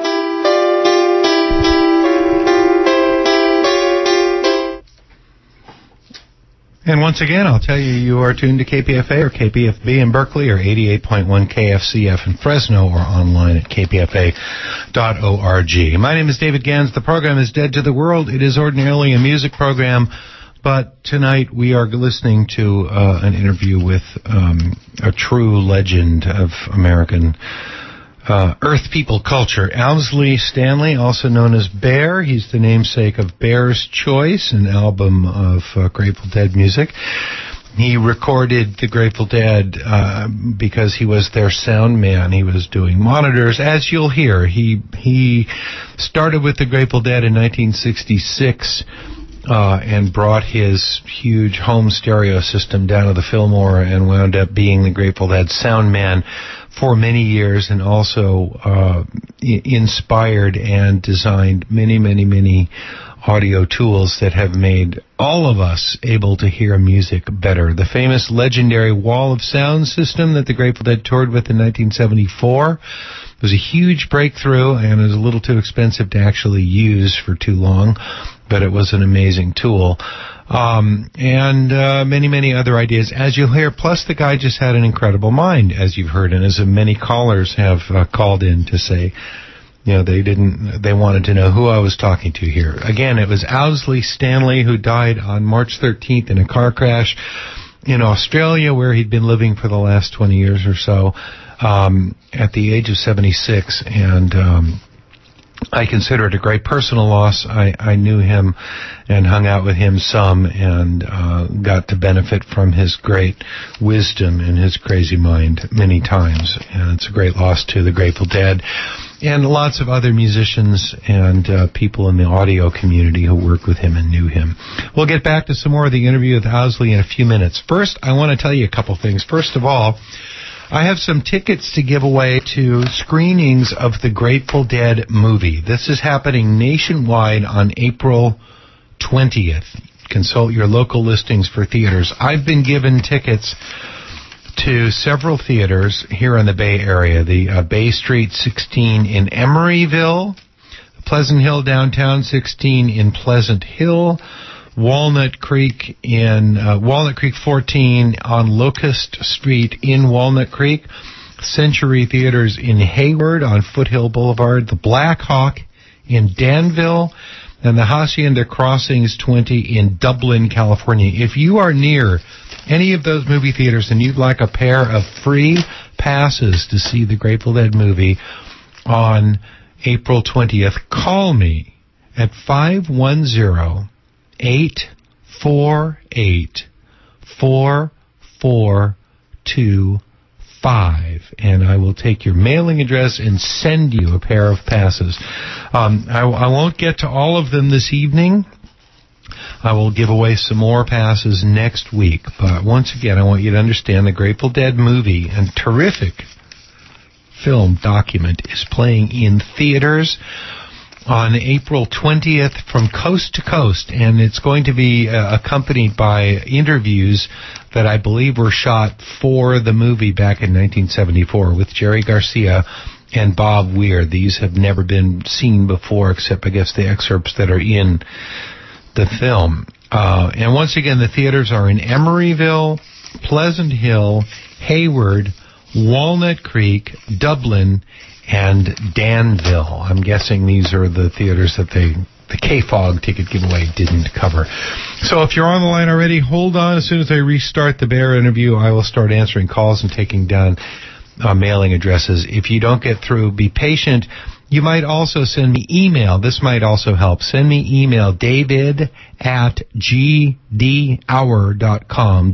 And once again, I'll tell you, you are tuned to KPFA or KPFB in Berkeley or 88.1 KFCF in Fresno or online at kpfa.org. My name is David Gans. The program is Dead to the World. It is ordinarily a music program, but tonight we are listening to an interview with a true legend of American Earth People culture, Owsley Stanley, also known as Bear. He's the namesake of Bear's Choice, an album of Grateful Dead music. He recorded the Grateful Dead because he was their sound man. He was doing monitors, as you'll hear. He started with the Grateful Dead in 1966 and brought his huge home stereo system down to the Fillmore and wound up being the Grateful Dead sound man for many years, and also inspired and designed many audio tools that have made all of us able to hear music better. The famous legendary Wall of Sound system that the Grateful Dead toured with in 1974 was a huge breakthrough, and it was a little too expensive to actually use for too long, but it was an amazing tool. And many other ideas, as you'll hear. Plus, the guy just had an incredible mind, as you've heard, and as many callers have called in to say, you know, they wanted to know who I was talking to here. Again, it was Owsley Stanley, who died on March 13th in a car crash in Australia, where he'd been living for the last 20 years or so, at the age of 76, and I consider it a great personal loss. I knew him and hung out with him some, and got to benefit from his great wisdom and his crazy mind many times. And it's a great loss to the Grateful Dead and lots of other musicians and people in the audio community who worked with him and knew him. We'll get back to some more of the interview with Owsley in a few minutes. First, I want to tell you a couple things. First of all, I have some tickets to give away to screenings of the Grateful Dead movie. This is happening nationwide on April 20th. Consult your local listings for theaters. I've been given tickets to several theaters here in the Bay Area. The Bay Street 16 in Emeryville, Pleasant Hill Downtown 16 in Pleasant Hill, Walnut Creek 14 on Locust Street in Walnut Creek, Century Theaters in Hayward on Foothill Boulevard, the Black Hawk in Danville, and the Hacienda Crossings 20 in Dublin, California. If you are near any of those movie theaters and you'd like a pair of free passes to see the Grateful Dead movie on April 20th, call me at 510-848-4425, and I will take your mailing address and send you a pair of passes. I won't get to all of them this evening. I will give away some more passes next week. But once again, I want you to understand the Grateful Dead movie, and terrific film document, is playing in theaters on April 20th from coast to coast, and it's going to be accompanied by interviews that I believe were shot for the movie back in 1974 with Jerry Garcia and Bob Weir. These have never been seen before, except, I guess, the excerpts that are in the film. And once again, the theaters are in Emeryville, Pleasant Hill, Hayward, Walnut Creek, Dublin, and Danville. I'm guessing these are the theaters that the KFOG ticket giveaway didn't cover. So if you're on the line already, hold on. As soon as I restart the Bear interview, I will start answering calls and taking down mailing addresses. If you don't get through, be patient. You might also send me email. This might also help. Send me email, david@gdhour.com,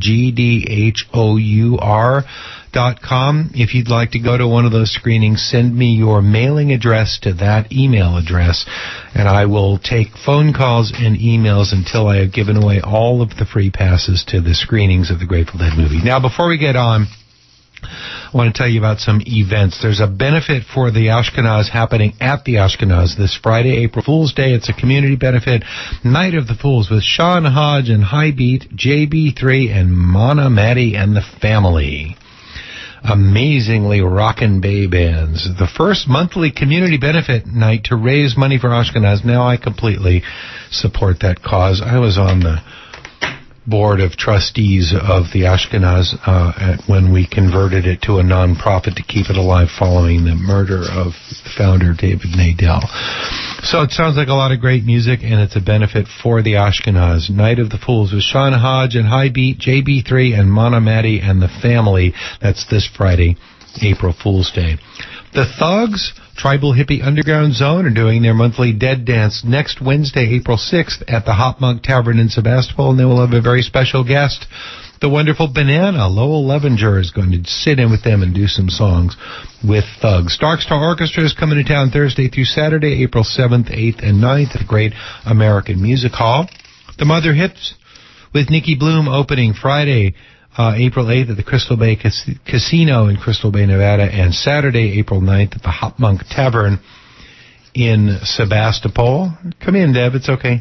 GDHOUR.com. If you'd like to go to one of those screenings, send me your mailing address to that email address, and I will take phone calls and emails until I have given away all of the free passes to the screenings of the Grateful Dead movie. Now, before we get on, I want to tell you about some events. There's a benefit for the Ashkenaz happening at the Ashkenaz this Friday, April Fool's Day. It's a community benefit, Night of the Fools, with Sean Hodge and High Beat, JB3, and Mana Maddie and the Family. Amazingly rockin' Bay bands. The first monthly community benefit night to raise money for Ashkenaz. Now I completely support that cause. I was on the board of trustees of the Ashkenaz when we converted it to a non-profit to keep it alive following the murder of the founder David Nadell. So it sounds like a lot of great music, and it's a benefit for the Ashkenaz. Night of the Fools with Sean Hodge and High Beat, JB3, and Mana Maddie and the Family. That's this Friday, April Fool's Day. The Thugs, Tribal Hippie Underground Zone, are doing their monthly Dead Dance next Wednesday, April 6th at the Hop Monk Tavern in Sebastopol, and they will have a very special guest. The wonderful Banana, Lowell Levenger, is going to sit in with them and do some songs with Thugs. Dark Star Orchestra is coming to town Thursday through Saturday, April 7th, 8th, and 9th at the Great American Music Hall. The Mother Hips with Nikki Bloom opening Friday, April 8th at the Crystal Bay Casino in Crystal Bay, Nevada, and Saturday, April 9th at the Hop Monk Tavern in Sebastopol. Come in, Deb. It's okay.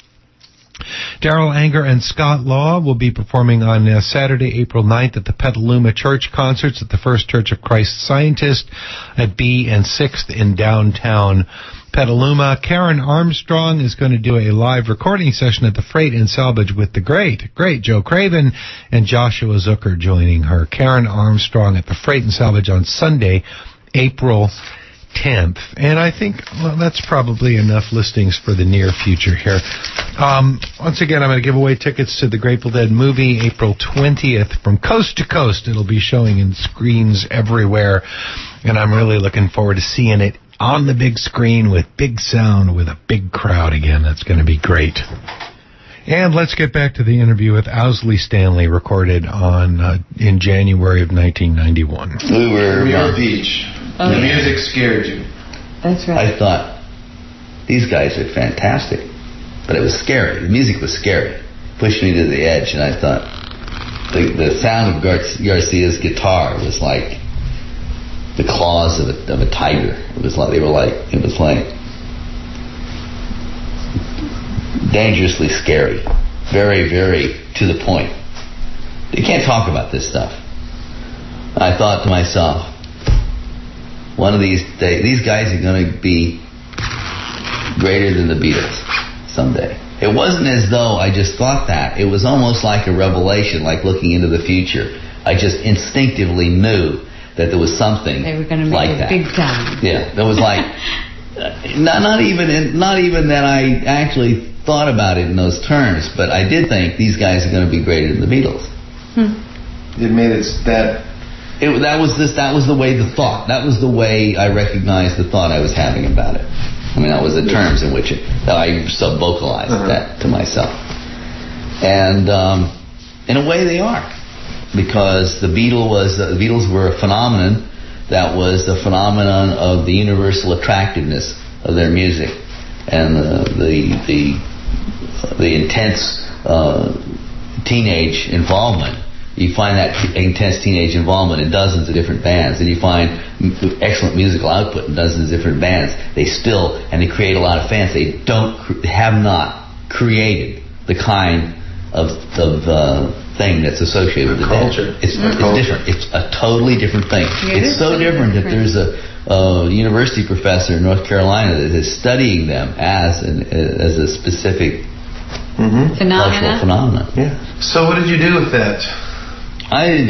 Daryl Anger and Scott Law will be performing on Saturday, April 9th at the Petaluma Church Concerts at the First Church of Christ Scientist at B and 6th in downtown Petaluma. Karen Armstrong is going to do a live recording session at the Freight and Salvage with the great Joe Craven and Joshua Zucker joining her. Karen Armstrong at the Freight and Salvage on Sunday, April 10th, and I think that's probably enough listings for the near future here. Once again, I'm going to give away tickets to the Grateful Dead movie April 20th from coast to coast. It'll be showing in screens everywhere, and I'm really looking forward to seeing it on the big screen with big sound, with a big crowd again. That's going to be great. And let's get back to the interview with Owsley Stanley, recorded in January of 1991. We were Muir Beach. Oh, The yeah. music scared you. That's right. I thought, these guys are fantastic. But it was scary. The music was scary. Pushed me to the edge, and I thought, the sound of Garcia's guitar was like the claws of a tiger. It was like dangerously scary. Very, very to the point. You can't talk about this stuff. I thought to myself, one of these days, these guys are going to be greater than the Beatles someday. It wasn't as though I just thought that. It was almost like a revelation, like looking into the future. I just instinctively knew that there was something They were going to like make that. it big time. Yeah, there was like not even that I actually thought about it in those terms, but I did think these guys are going to be greater than the Beatles. It made it that. That was the way the thought. That was the way I recognized the thought I was having about it. I mean, that was the terms in which that I sub-vocalized that to myself. And in a way, they are, because the Beatles were a phenomenon that was a phenomenon of the universal attractiveness of their music and the intense teenage involvement. You find that intense teenage involvement in dozens of different bands, and you find excellent musical output in dozens of different bands. They create a lot of fans. They have not created the kind of thing that's associated with the culture. Dead. It's different. It's a totally different thing. It's so different that there's a university professor in North Carolina that is studying them as a specific cultural phenomenon. Yeah. So what did you do with that? I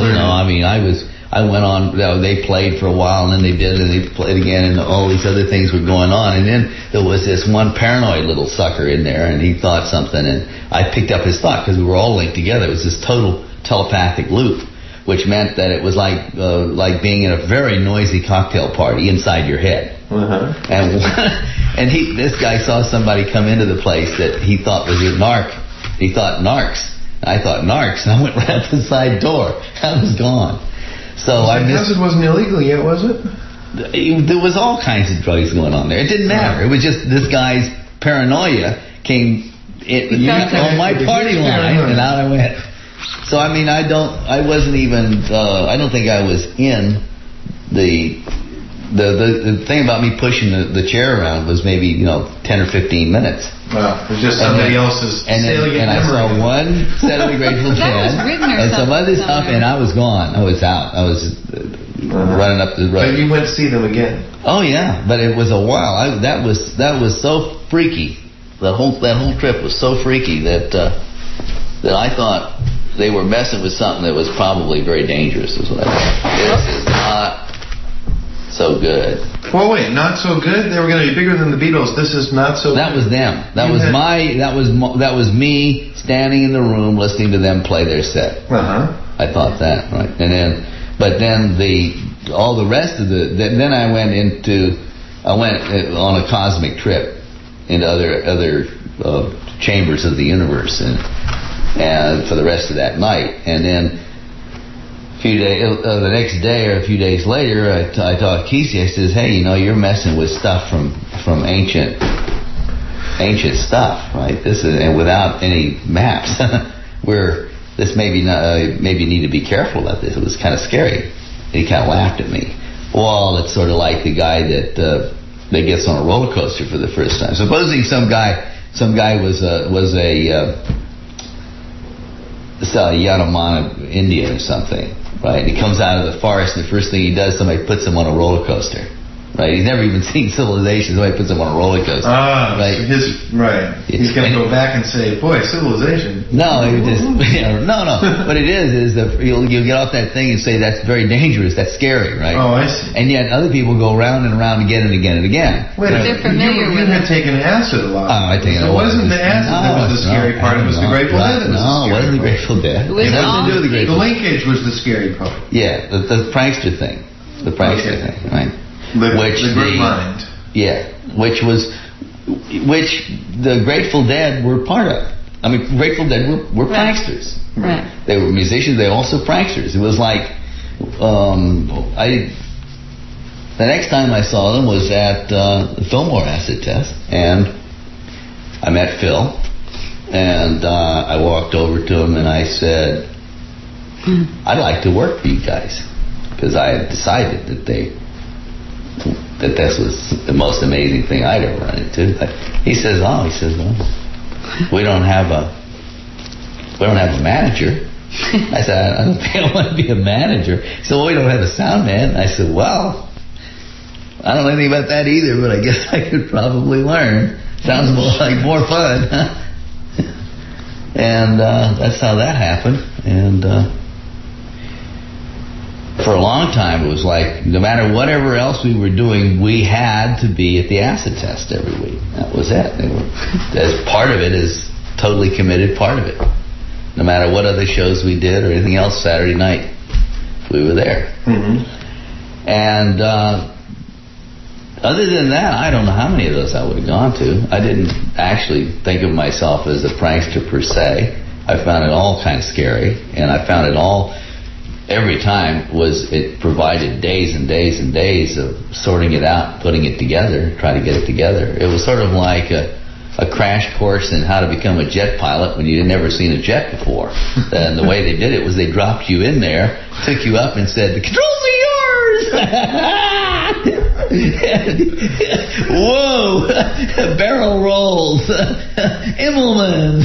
went on. They played for a while, and then they played again, and all these other things were going on. And then there was this one paranoid little sucker in there, and he thought something, and I picked up his thought because we were all linked together. It was this total telepathic loop, which meant that it was like being in a very noisy cocktail party inside your head. And this guy saw somebody come into the place that he thought was a narc. He thought narcs. I thought narcs, and I went right out the side door. I was gone. So Because it wasn't illegal yet, was it? There was all kinds of drugs going on there. It didn't matter. It was just this guy's paranoia came on my party line, and out I went. So I mean, I don't think I was in the thing about me pushing the chair around was maybe 10 or 15 minutes. Well, it was just somebody else's salient and I saw one set of the Grateful Dead and some other stuff, and I was gone. I was out. I was running up the road. But you went to see them again. Oh yeah, but it was a while. That was so freaky. That whole trip was so freaky that I thought they were messing with something that was probably very dangerous. Is what I thought. This is not so good. Well, wait, not so good? They were going to be bigger than the Beatles. This is not so That good. was them. That was me standing in the room listening to them play their set. I thought that, right? But then all the rest of then I went on a cosmic trip into other chambers of the universe and for the rest of that night. And then the next day or a few days later, I talked to Kesey. I says, "Hey, you're messing with stuff from ancient stuff, right? This is and without any maps. This maybe need to be careful about this. It was kind of scary." And he kind of laughed at me. Well, it's sort of like the guy that gets on a roller coaster for the first time. Supposing some guy was a Yanomana Indian or something. Right, he comes out of the forest, and the first thing he does, somebody puts him on a roller coaster. Right, he's never even seen Civilization. Somebody puts him on a roller coaster. Right. He's going to go back and say, "Boy, Civilization." No, no. What it is that you'll get off that thing and say that's very dangerous. That's scary, right? Oh, I see. And yet other people go around and around again and again and again. Wait, they're familiar you had taken acid a lot. Oh, I think it wasn't the acid that was the scary part. It was the Grateful Dead. No, it wasn't the Grateful Dead. It was nothing to do with the Grateful The Dead. linkage was the scary part. Yeah, the prankster thing. The prankster thing, right? The good mind. Yeah, which the Grateful Dead were part of. I mean, Grateful Dead were pranksters. Right. They were musicians. They were also pranksters. It was like, the next time I saw them was at the Fillmore acid test, and I met Phil, and I walked over to him and I said, "I'd like to work for you guys," because I had decided that this was the most amazing thing I'd ever run into. He says, well, we don't have a manager. I said, I don't think I want to be a manager. He said, well, we don't have a sound man. I said, well, I don't know anything about that either, but I guess I could probably learn. Sounds more fun. And that's how that happened. And for a long time, it was like no matter whatever else we were doing, we had to be at the acid test every week. That was it. As part of it is totally committed part of it. No matter what other shows we did or anything else, Saturday night, we were there. Mm-hmm. And other than that, I don't know how many of those I would have gone to. I didn't actually think of myself as a prankster per se. I found it all kind of scary, and I found it all... Every time it provided days and days and days of sorting it out, putting it together, trying to get it together. It was sort of like a crash course in how to become a jet pilot when you'd never seen a jet before. And the way they did it was they dropped you in there, took you up and said, "The controls are yours!" Whoa! Barrel rolls, Immelmans,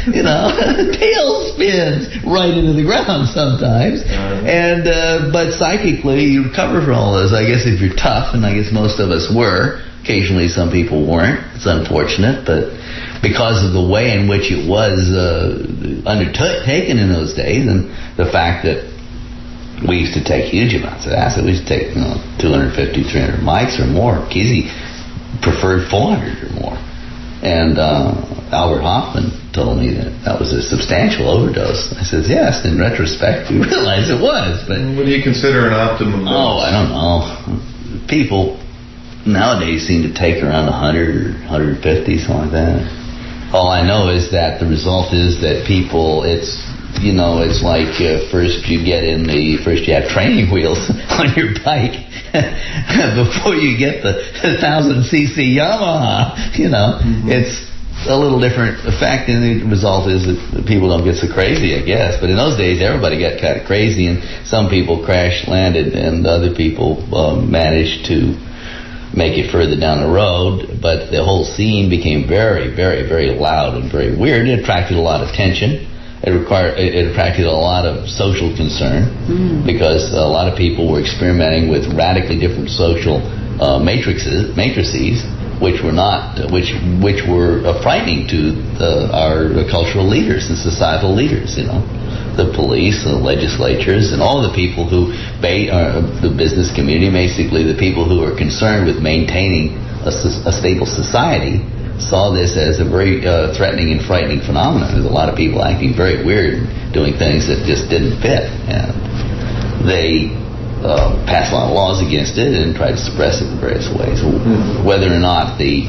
tail spins right into the ground sometimes. And but psychically you recover from all those. I guess if you're tough, and I guess most of us were. Occasionally some people weren't. It's unfortunate, but because of the way in which it was undertaken in those days, and the fact that we used to take huge amounts of acid. We used to take 250, 300 mics or more. Kesey preferred 400 or more. And Albert Hoffman told me that was a substantial overdose. I said, yes, in retrospect, we realized it was. But what do you consider an optimum dose? Oh, I don't know. People nowadays seem to take around 100 or 150, something like that. All I know is that the result is that people, it's like first you have training wheels on your bike before you get the 1,000cc Yamaha. It's a little different effect, and the result is that people don't get so crazy, I guess. But in those days, everybody got kind of crazy, and some people crash landed, and other people managed to make it further down the road. But the whole scene became very, very, very loud and very weird. It attracted a lot of attention. It attracted a lot of social concern because a lot of people were experimenting with radically different social matrices, which were frightening to our cultural leaders and societal leaders. The police, the legislatures, and all the people who the business community, basically the people who are concerned with maintaining a stable society, saw this as a very threatening and frightening phenomenon. There's a lot of people acting very weird, doing things that just didn't fit, and they passed a lot of laws against it and tried to suppress it in various ways. Whether or not the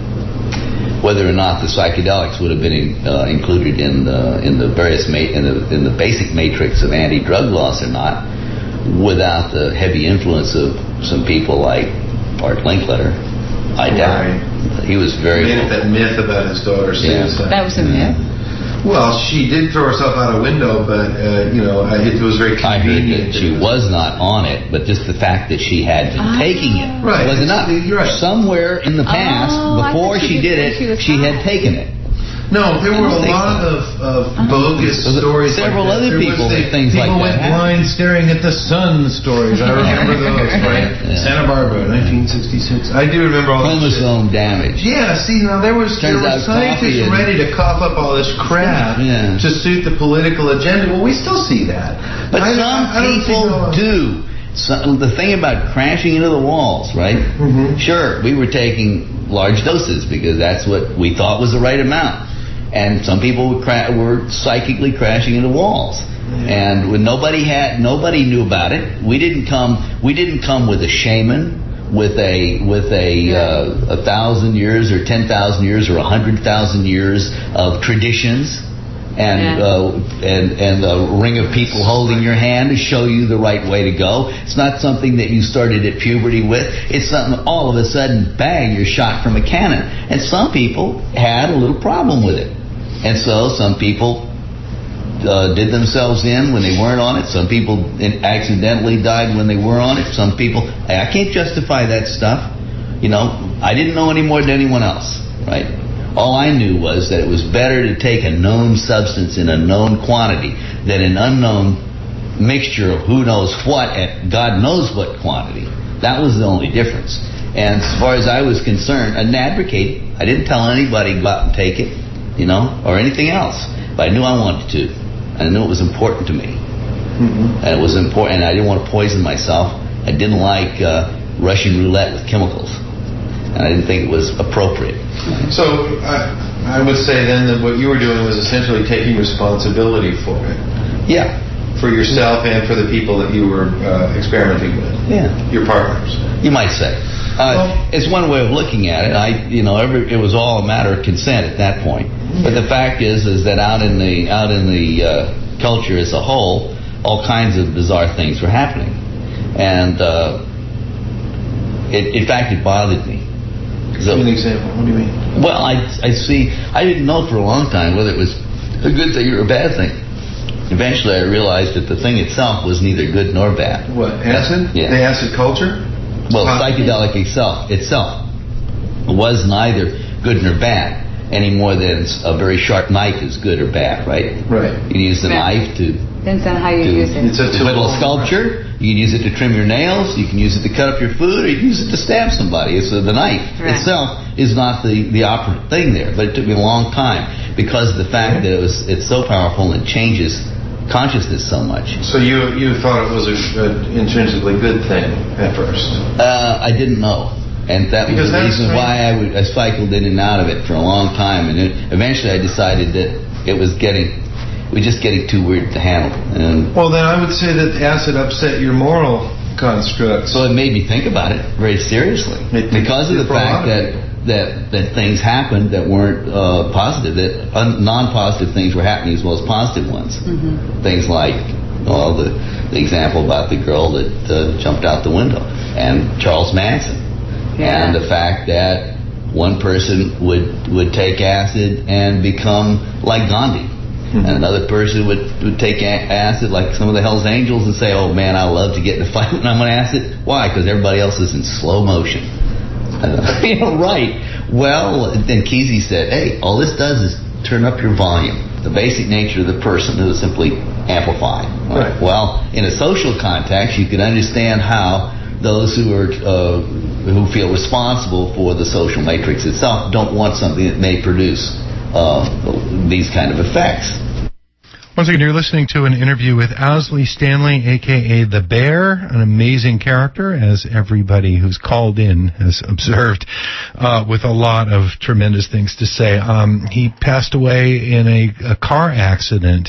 psychedelics would have been included in the various in the basic matrix of anti-drug laws or not, without the heavy influence of some people like Art Linkletter, I doubt. Right. He was very... That myth about his daughter's suicide. That was a myth? Well, she did throw herself out a window, but, it was very convenient. I heard that she was not on it, but just the fact that she had been taking it was enough. You're right. Somewhere in the past, before she did it, she had taken it. No, there were a lot of bogus stories. Several like other people that. things like that. People went blind staring at the sun stories. I remember those, right? Yeah. Santa Barbara, 1966. I do remember all this shit. Chromosome damage. Yeah, see, now there were out scientists ready to cough up all this crap to suit the political agenda. Well, we still see that. But some people do. So, the thing about crashing into the walls, right? Mm-hmm. Sure, we were taking large doses because that's what we thought was the right amount. And some people were psychically crashing into walls. And when nobody knew about it. We didn't come with a shaman with a 1,000 years or 10,000 years or 100,000 years of traditions. And a ring of people holding your hand to show you the right way to go. It's not something that you started at puberty with. It's something all of a sudden, bang, you're shot from a cannon. And some people had a little problem with it. And so some people did themselves in when they weren't on it. Some people accidentally died when they were on it. Some people, I can't justify that stuff. I didn't know any more than anyone else, right? All I knew was that it was better to take a known substance in a known quantity than an unknown mixture of who knows what at God knows what quantity. That was the only difference. And as far as I was concerned, I didn't advocate. I didn't tell anybody go out and take it, or anything else. But I knew I wanted to. And I knew it was important to me. Mm-hmm. And it was important. And I didn't want to poison myself. I didn't like Russian roulette with chemicals. And I didn't think it was appropriate. So I would say then that what you were doing was essentially taking responsibility for it. Yeah. For yourself and for the people that you were experimenting with. Yeah. Your partners. You might say. It's one way of looking at it. It was all a matter of consent at that point. But the fact is that out in the culture as a whole, all kinds of bizarre things were happening, and in fact, it bothered me. Give me an example. What do you mean? Well, I didn't know for a long time whether it was a good thing or a bad thing. Eventually, I realized that the thing itself was neither good nor bad. What, acid? Yeah. The acid culture? Well, psychedelic itself was neither good nor bad, any more than a very sharp knife is good or bad, right? Right. You can use the knife to... Depends on how you use it. It's a whittle sculpture. You can use it to trim your nails. You can use it to cut up your food, or you can use it to stab somebody. It's the knife itself is not the operative thing there. But it took me a long time because of the fact that it's so powerful and it changes consciousness so much. So you thought it was an intrinsically good thing at first? I didn't know. And that was the reason why I cycled in and out of it for a long time. And eventually I decided that it was just getting too weird to handle. And well, then I would say that acid upset your moral constructs. So it made me think about it very seriously. Because of the fact that things happened that weren't positive, that non-positive things were happening as well as positive ones. Mm-hmm. Things like, the example about the girl that jumped out the window, and Charles Manson. Yeah. And the fact that one person would take acid and become like Gandhi. Mm-hmm. And another person would take acid like some of the Hells Angels and say, oh man, I love to get in a fight when I'm on acid. Why? Because everybody else is in slow motion. Right. Well, then Kesey said, hey, all this does is turn up your volume. The basic nature of the person is simply amplified. Right. Well, in a social context, you can understand how those who feel responsible for the social matrix itself don't want something that may produce these kind of effects. Once again, you're listening to an interview with Owsley Stanley, a.k.a. The Bear, an amazing character, as everybody who's called in has observed, with a lot of tremendous things to say. He passed away in a car accident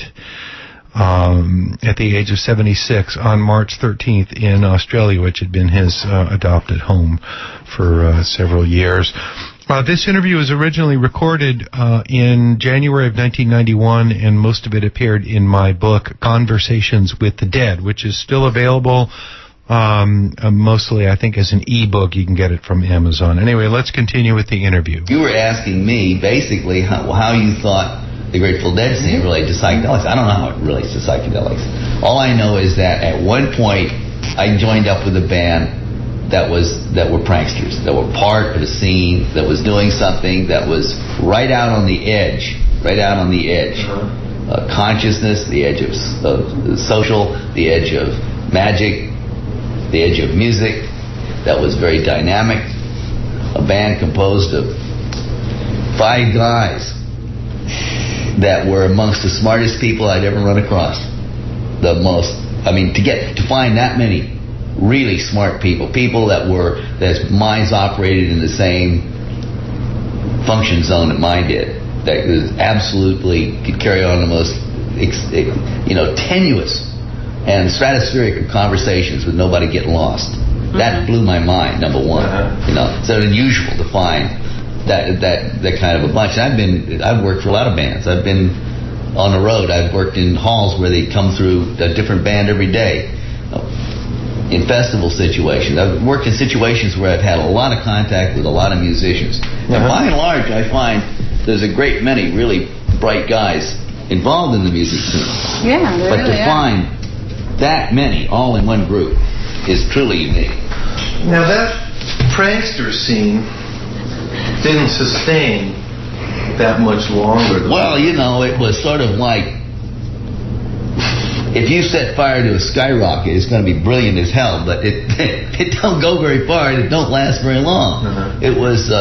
at the age of 76 on March 13th in Australia, which had been his adopted home for several years. This interview was originally recorded in January of 1991, and most of it appeared in my book, Conversations with the Dead, which is still available mostly, I think, as an e-book. You can get it from Amazon. Anyway, let's continue with the interview. You were asking me, basically, how you thought the Grateful Dead scene related to psychedelics. I don't know how it relates to psychedelics. All I know is that at one point, I joined up with a band that were pranksters, that were part of a scene, that was doing something that was right out on the edge right out on the edge. Consciousness, the edge of social, the edge of magic, the edge of music. That was very dynamic. A band composed of 5 guys that were amongst the smartest people I'd ever run across. To find that many really smart people that minds operated in the same function zone that mine did, that was absolutely could carry on the most tenuous and stratospheric of conversations with nobody getting lost. That blew my mind, number one. It's unusual to find that kind of a bunch. I've worked for a lot of bands. I've been on the road. I've worked in halls where they come through a different band every day. In festival situations. I've worked in situations where I've had a lot of contact with a lot of musicians. And by and large, I find there's a great many really bright guys involved in the music scene. Yeah, but really to find that many all in one group is truly unique. Now that prankster scene didn't sustain that much longer. Well, it was sort of like, if you set fire to a skyrocket, it's going to be brilliant as hell, but it don't go very far and it don't last very long. It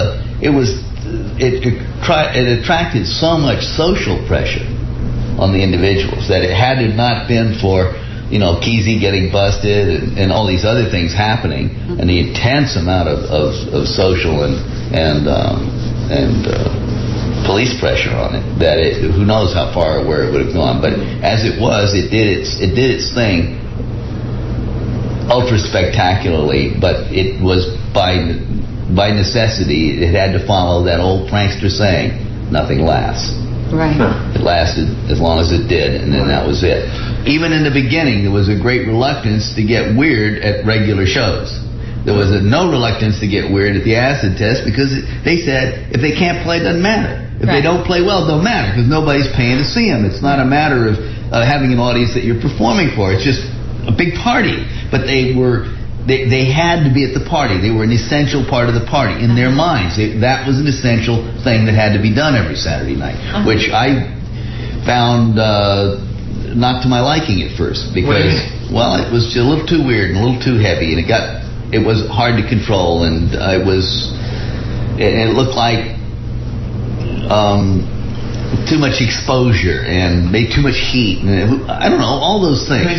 attracted so much social pressure on the individuals that it had it not been for Kesey getting busted and all these other things happening, and the intense amount of social and police pressure on it, that who knows how far or where it would have gone. But as it was, it did its thing ultra spectacularly, but it was by necessity. It had to follow that old prankster saying, nothing lasts. Right. It lasted as long as it did, and then that was it. Even in the beginning, there was a great reluctance to get weird at regular shows. There was no reluctance to get weird at the acid test, because they said if they can't play, it doesn't matter. If they don't play well, it don't matter, because nobody's paying to see them. It's not a matter of having an audience that you're performing for. It's just a big party. But they had to be at the party. They were an essential part of the party in their minds. That was an essential thing that had to be done every Saturday night, which I found not to my liking at first, because it was a little too weird and a little too heavy, and it was hard to control, and it looked like too much exposure and made too much heat, and I don't know, all those things.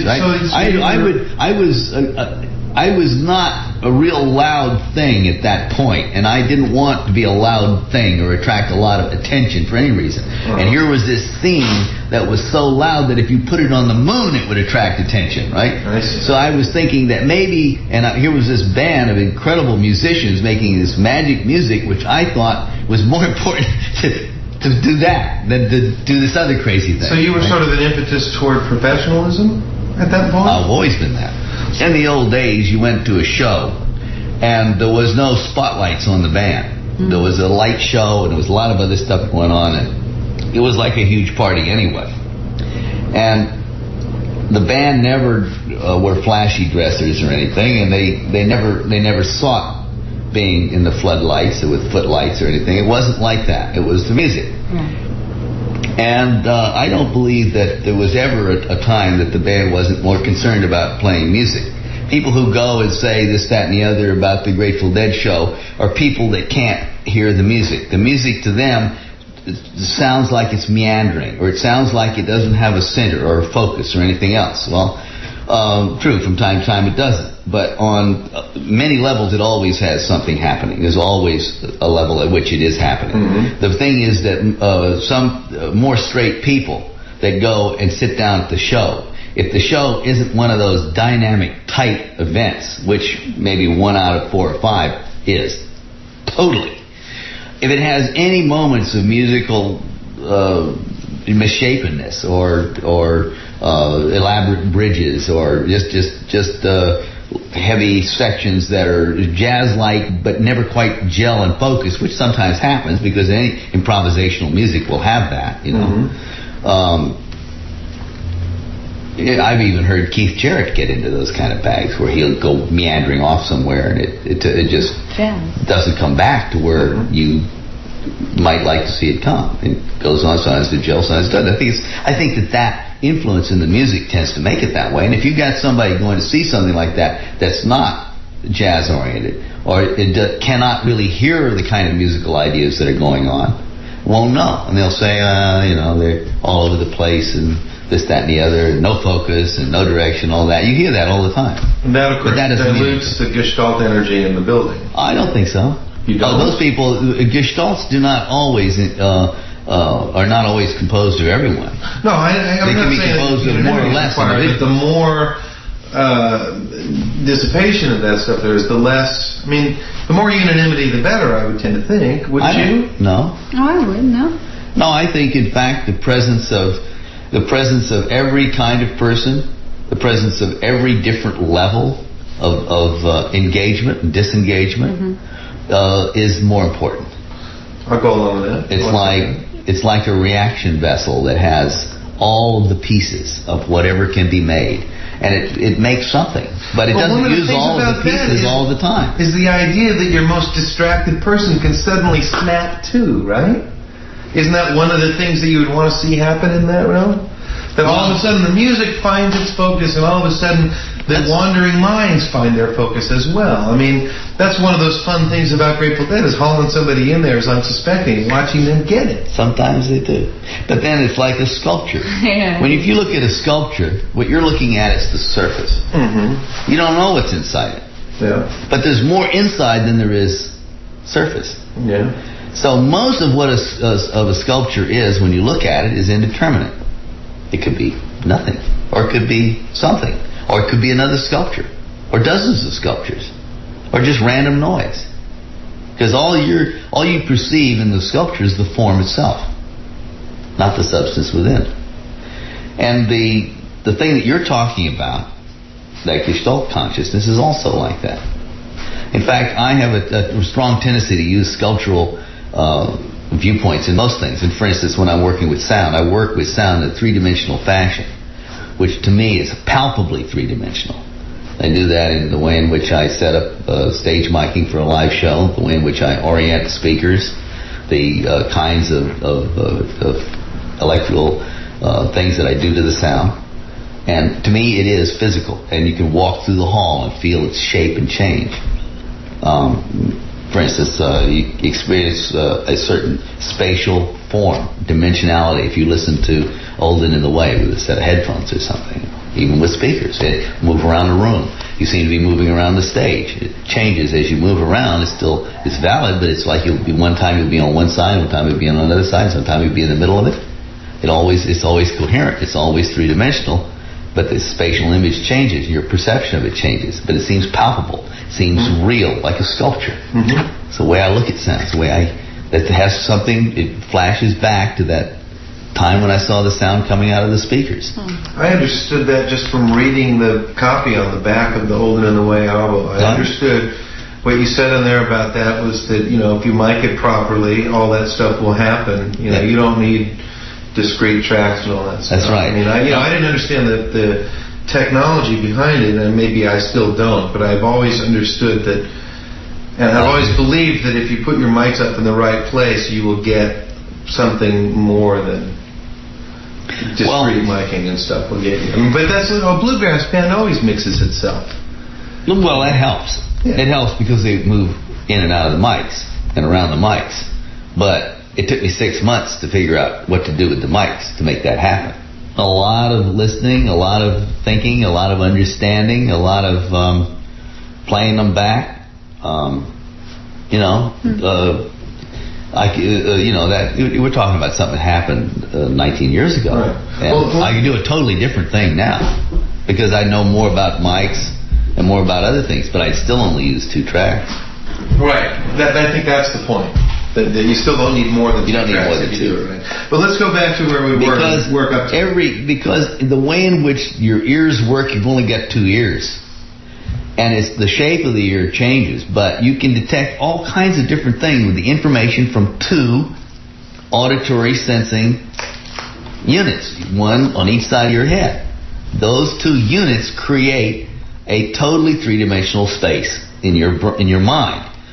I was not a real loud thing at that point, and I didn't want to be a loud thing or attract a lot of attention for any reason. And here was this theme that was so loud that if you put it on the moon, it would attract attention, right? So I was thinking that maybe, and here was this band of incredible musicians making this magic music, which I thought was more important to do that than to do this other crazy thing. So you were sort of an impetus toward professionalism at that point? I've always been that. In the old days, you went to a show, and there was no spotlights on the band. There was a light show, and there was a lot of other stuff going on, and it was like a huge party anyway. And the band never were flashy dressers or anything, and they never sought being in the floodlights or with footlights or anything. It wasn't like that. It was the music. And I don't believe that there was ever a time that the band wasn't more concerned about playing music. People who go and say this, that, and the other about the Grateful Dead show are people that can't hear the music. The music to them sounds like it's meandering, or it sounds like it doesn't have a center or a focus or anything else. Well, true, from time to time it doesn't. But on many levels, it always has something happening. There's always a level at which it is happening. The thing is that some more straight people that go and sit down at the show, if the show isn't one of those dynamic, tight events, which maybe 1 out of 4 or 5 is, totally. If it has any moments of musical misshapenness or elaborate bridges or just heavy sections that are jazz-like but never quite gel and focus, which sometimes happens because any improvisational music will have that, I've even heard Keith Jarrett get into those kind of bags where he'll go meandering off somewhere and it just doesn't come back to where you might like to see it come. It goes on, sometimes the gel, sometimes it doesn't. I think that influence in the music tends to make it that way. And if you've got somebody going to see something like that that's not jazz oriented, or cannot really hear the kind of musical ideas that are going on, won't know. And they'll say, they're all over the place and this, that, and the other, no focus and no direction, all that. You hear that all the time. And that, of course, dilutes the Gestalt energy in the building. I don't think so. You don't? Those people, Gestalts do not always, are not always composed of everyone. No, I'm they not can be saying composed of more or less. But the more dissipation of that stuff there is, the less. I mean, the more unanimity, the better. I would tend to think. Wouldn't you? No. No, I wouldn't. No. No, I think, in fact, the presence of every kind of person, the presence of every different level of engagement and disengagement is more important. I'll go along with that. It's like a reaction vessel that has all of the pieces of whatever can be made. And it makes something. But it doesn't use all of the pieces all the time. Is the idea that your most distracted person can suddenly snap to, right? Isn't that one of the things that you would want to see happen in that realm? That all of a sudden the music finds its focus, and all of a sudden the wandering minds find their focus as well. I mean, that's one of those fun things about Grateful Dead, is hauling somebody in there as unsuspecting, watching them get it. Sometimes they do. But then it's like a sculpture. Yeah. If you look at a sculpture, what you're looking at is the surface. Mm-hmm. You don't know what's inside it. Yeah. But there's more inside than there is surface. Yeah. So most of what a sculpture is, when you look at it, is indeterminate. It could be nothing, or it could be something, or it could be another sculpture, or dozens of sculptures, or just random noise. Because all you perceive in the sculpture is the form itself, not the substance within. And the thing that you're talking about, that Gestalt consciousness, is also like that. In fact, I have a strong tendency to use sculptural viewpoints in most things. And for instance, when I'm working with sound, I work with sound in a three-dimensional fashion, which to me is palpably three-dimensional. I do that in the way in which I set up stage miking for a live show, the way in which I orient speakers, the kinds of electrical things that I do to the sound. And to me, it is physical, and you can walk through the hall and feel its shape and change. For instance, you experience a certain spatial form, dimensionality, if you listen to Old and in the Way with a set of headphones or something, even with speakers. It move around the room. You seem to be moving around the stage. It changes as you move around. It's valid, but it's like one time you'll be on one side, one time you'll be on another side, sometime you'll be in the middle of it. It's always coherent. It's always three-dimensional. But the spatial image changes, your perception of it changes, but it seems palpable, it seems real, like a sculpture. Mm-hmm. It's the way I look at sound. It's the way that has something, it flashes back to that time when I saw the sound coming out of the speakers. I understood that just from reading the copy on the back of the Old and in the Way album. I understood what you said in there about that was that, if you mic it properly, all that stuff will happen. You don't need discrete tracks and all that stuff. That's right. I mean, I didn't understand the technology behind it, and maybe I still don't, but I've always understood that, and I've always believed that if you put your mics up in the right place, you will get something more than discrete miking and stuff will get you. But that's a bluegrass band always mixes itself. Well, that helps. Yeah. It helps because they move in and out of the mics and around the mics. But it took me 6 months to figure out what to do with the mics to make that happen. A lot of listening, a lot of thinking, a lot of understanding, a lot of playing them back. We're talking about something that happened 19 years ago. Right. And I can do a totally different thing now because I know more about mics and more about other things, but I still only use 2 tracks. Right. I think that's the point. That you still don't need more than 2 tracks. You don't need more than 2. Right? But let's go back to where we were. Because the way in which your ears work, you've only got 2 ears. And it's the shape of the ear changes, but you can detect all kinds of different things with the information from 2 auditory sensing units, one on each side of your head. Those 2 units create a totally three-dimensional space in your mind.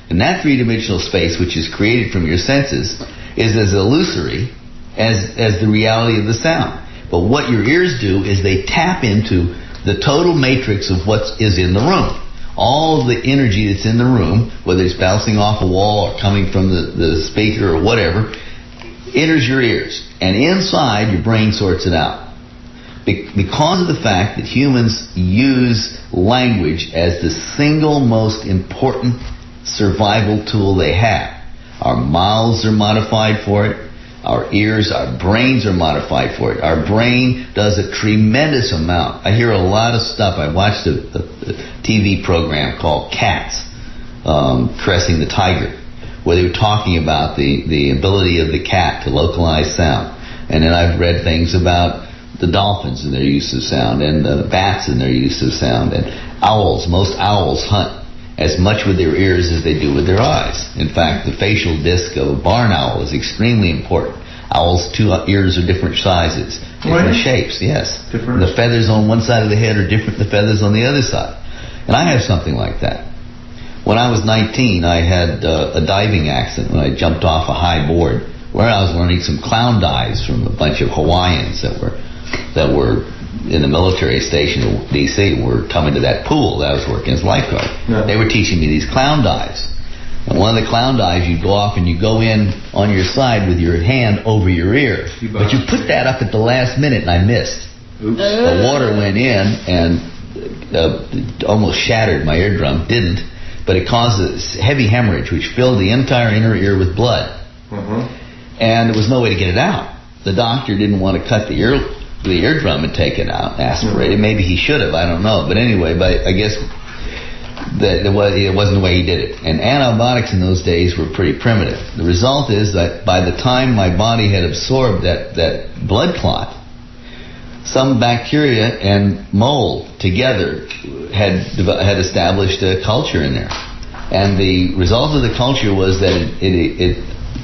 And that three-dimensional space, which is created from your senses, is as illusory as the reality of the sound. But what your ears do is they tap into the total matrix of what is in the room. All of the energy that's in the room, whether it's bouncing off a wall or coming from the speaker or whatever, enters your ears. And inside, your brain sorts it out. Because of the fact that humans use language as the single most important survival tool they have. Our mouths are modified for it. Our ears, our brains are modified for it. Our brain does a tremendous amount. I hear a lot of stuff. I watched a TV program called Cats, Caressing the Tiger, where they were talking about the ability of the cat to localize sound. And then I've read things about the dolphins and their use of sound, and the bats and their use of sound, and owls. Most owls hunt as much with their ears as they do with their eyes. In fact, the facial disc of a barn owl is extremely important. Owls' two ears are different sizes, different shapes, yes. Different. The feathers on one side of the head are different than the feathers on the other side. And I have something like that. When I was 19, I had a diving accident when I jumped off a high board where I was learning some clown dives from a bunch of Hawaiians that were in the military station in D.C. were coming to that pool that I was working as lifeguard. Yeah. They were teaching me these clown dives. And one of the clown dives, you go off and you go in on your side with your hand over your ear. But you put that up at the last minute, and I missed. Oops. The water went in and almost shattered my eardrum. Didn't, but it caused a heavy hemorrhage, which filled the entire inner ear with blood. And there was no way to get it out. The doctor didn't want to cut the eardrum and take it out, aspirate it. Maybe he should have, I don't know. But anyway, I guess that it wasn't the way he did it. And antibiotics in those days were pretty primitive. The result is that by the time my body had absorbed that blood clot, some bacteria and mold together had established a culture in there. And the result of the culture was that it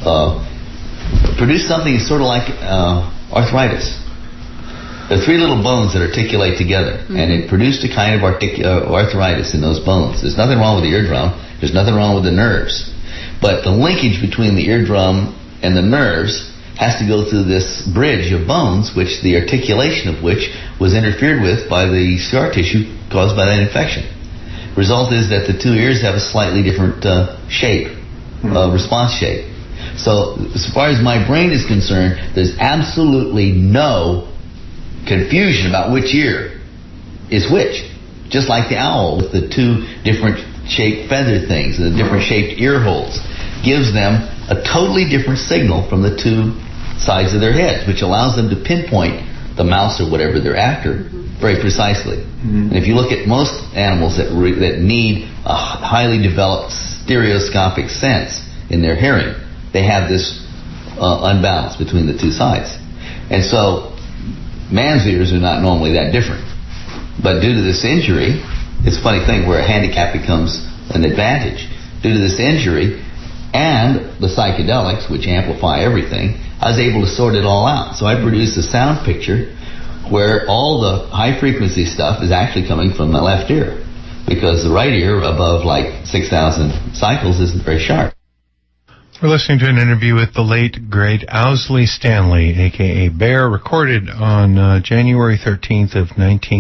produced something sort of like arthritis. There are three little bones that articulate together, and it produced a kind of arthritis in those bones. There's nothing wrong with the eardrum. There's nothing wrong with the nerves. But the linkage between the eardrum and the nerves has to go through this bridge of bones, which the articulation of which was interfered with by the scar tissue caused by that infection. Result is that the two ears have a slightly different shape, response shape. So as far as my brain is concerned, there's absolutely no confusion about which ear is which. Just like the owl with the two different shaped feather things, the different shaped ear holes, gives them a totally different signal from the two sides of their heads, which allows them to pinpoint the mouse or whatever they're after very precisely. And if you look at most animals that need a highly developed stereoscopic sense in their hearing, they have this unbalance between the two sides. And so man's ears are not normally that different. But due to this injury, it's a funny thing where a handicap becomes an advantage. Due to this injury and the psychedelics, which amplify everything, I was able to sort it all out. So I produced a sound picture where all the high-frequency stuff is actually coming from my left ear, because the right ear above like 6,000 cycles isn't very sharp. We're listening to an interview with the late, great Owsley Stanley, a.k.a. Bear, recorded on January 13th of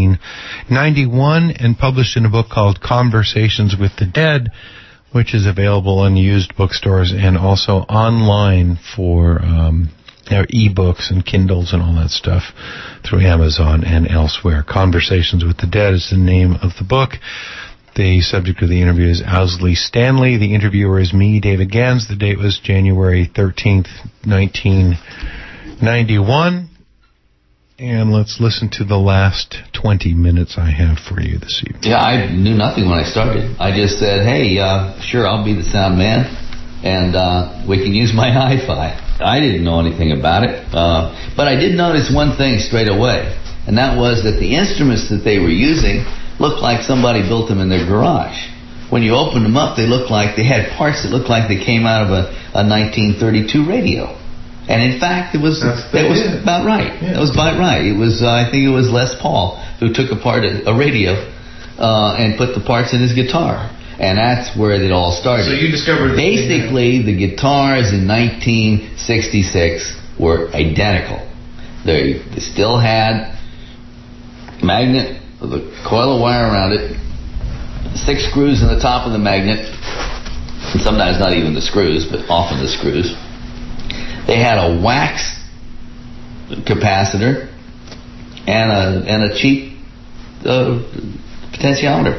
1991 and published in a book called Conversations with the Dead, which is available in used bookstores and also online for e-books and Kindles and all that stuff through Amazon and elsewhere. Conversations with the Dead is the name of the book. The subject of the interview is Owsley Stanley. The interviewer is me, David Gans. The date was January 13th, 1991. And let's listen to the last 20 minutes I have for you this evening. Yeah, I knew nothing when I started. I just said, hey, sure, I'll be the sound man, and we can use my hi-fi. I didn't know anything about it, but I did notice one thing straight away, and that was that the instruments that they were using looked like somebody built them in their garage. When you opened them up, they looked like they had parts that looked like they came out of a 1932 radio. And in fact, it was about right. Yeah. It was about right. It was, I think it was Les Paul who took apart a radio and put the parts in his guitar. And that's where it all started. So you discovered... Basically, the guitars in 1966 were identical. They still had magnet, the coil of wire around it, 6 screws in the top of the magnet, and sometimes not even the screws, but often the screws. They had a wax capacitor and a cheap potentiometer.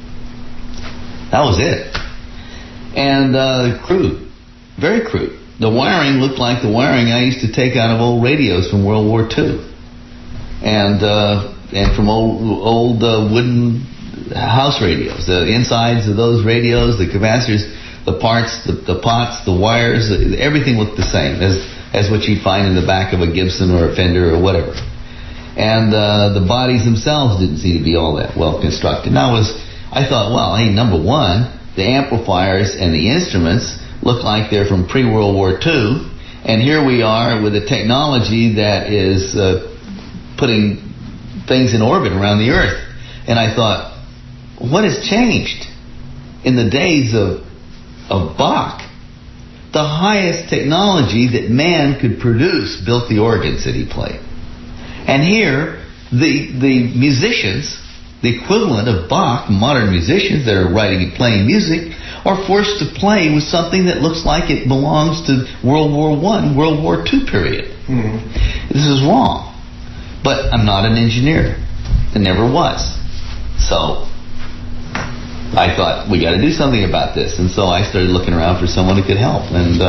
That was it. And crude, very crude. The wiring looked like the wiring I used to take out of old radios from World War II, and from old wooden house radios. The insides of those radios, the capacitors, the parts, the pots, the wires, everything looked the same as what you'd find in the back of a Gibson or a Fender or whatever. And the bodies themselves didn't seem to be all that well constructed. Now I thought, well, hey, number one, the amplifiers and the instruments look like they're from pre-World War II, and here we are with a technology that is putting things in orbit around the Earth. And I thought, what has changed? In the days of Bach, the highest technology that man could produce built the organs that he played. And here, the musicians, the equivalent of Bach, modern musicians that are writing and playing music, are forced to play with something that looks like it belongs to World War I, World War II period. Mm-hmm. This is wrong. But I'm not an engineer. I never was. So I thought, we got to do something about this. And so I started looking around for someone who could help. And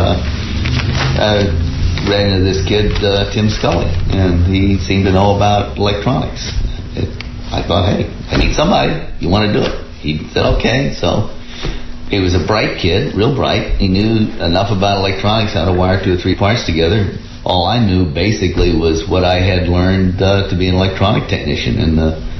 I ran into this kid, Tim Scully. And he seemed to know about electronics. I thought, hey, I need somebody. You want to do it? He said, okay. So he was a bright kid, real bright. He knew enough about electronics, how to wire 2 or 3 parts together. All I knew basically was what I had learned to be an electronic technician in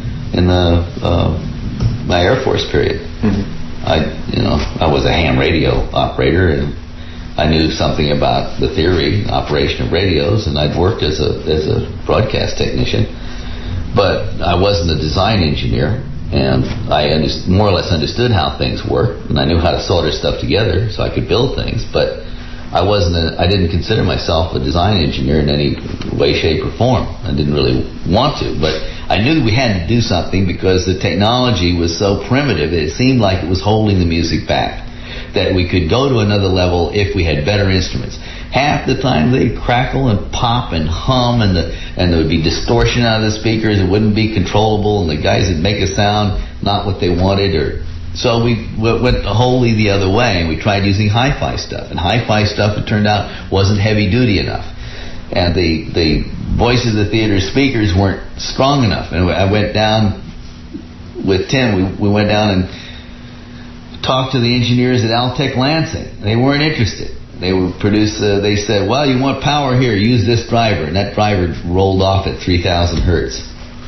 my Air Force period. Mm-hmm. I was a ham radio operator, and I knew something about the theory, operation of radios, and I'd worked as a broadcast technician. But I wasn't a design engineer, and I more or less understood how things worked, and I knew how to solder stuff together so I could build things. But I didn't consider myself a design engineer in any way, shape, or form. I didn't really want to, but I knew we had to do something because the technology was so primitive. It seemed like it was holding the music back, that we could go to another level if we had better instruments. Half the time they'd crackle and pop and hum, and there would be distortion out of the speakers. It wouldn't be controllable, and the guys would make a sound not what they wanted. So we went wholly the other way, and we tried using hi-fi stuff. And hi-fi stuff, it turned out, wasn't heavy-duty enough. And the voices of the theater speakers weren't strong enough. And I went down with Tim. We went down and talked to the engineers at Altec Lansing. They weren't interested. They would produce. They said, "Well, you want power here? Use this driver." And that driver rolled off at 3,000 hertz.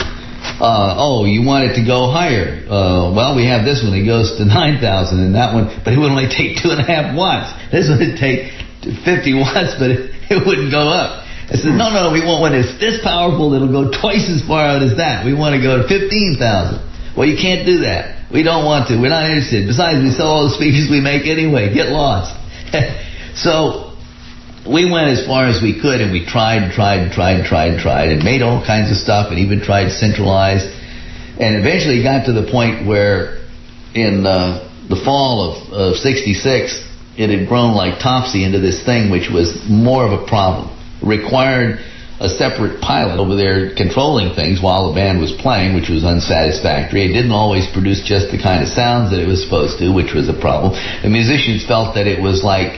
You want it to go higher? Well, we have this one. It goes to 9,000, and that one, but it would only take 2.5 watts. This one would take 50 watts, but it wouldn't go up. I said, no, we want one that's this powerful that'll go twice as far out as that. We want to go to 15,000. Well, you can't do that. We don't want to. We're not interested. Besides, we sell all the speakers we make anyway. Get lost. So we went as far as we could, and we tried, and made all kinds of stuff, and even tried centralized. And eventually got to the point where in the fall of 66, it had grown like Topsy into this thing which was more of a problem. It required a separate pilot over there controlling things while the band was playing, which was unsatisfactory. It didn't always produce just the kind of sounds that it was supposed to, which was a problem. The musicians felt that it was like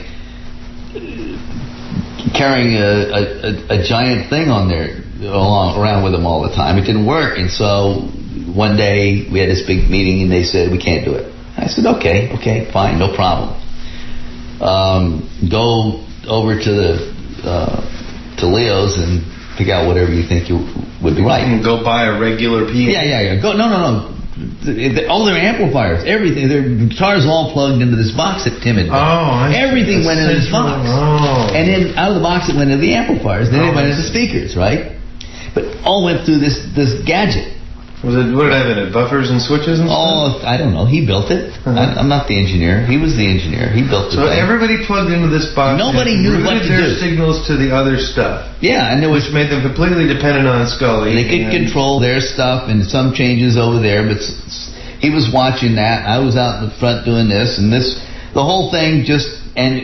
carrying a giant thing on there around with them all the time. It didn't work, and so one day we had this big meeting, and they said, we can't do it. I said, okay, fine, no problem. Go over to Leo's and pick out whatever you think would be right. And go buy a regular PA. Yeah. Go. No. All their amplifiers, everything, their guitars all plugged into this box that Tim had done. Everything went into this box. And then out of the box it went into the amplifiers. Then it went into the speakers, right? But all went through this gadget. What did it have in it? Buffers and switches and stuff? Oh, I don't know. He built it. I'm not the engineer. He was the engineer. He built the So thing. everybody plugged into this box. Nobody knew what to their do. signals to the other stuff. Yeah, and there was Which made them completely dependent on Scully. they could control their stuff and some changes over there, but he was watching that. I was out in the front doing this and this. The whole thing just and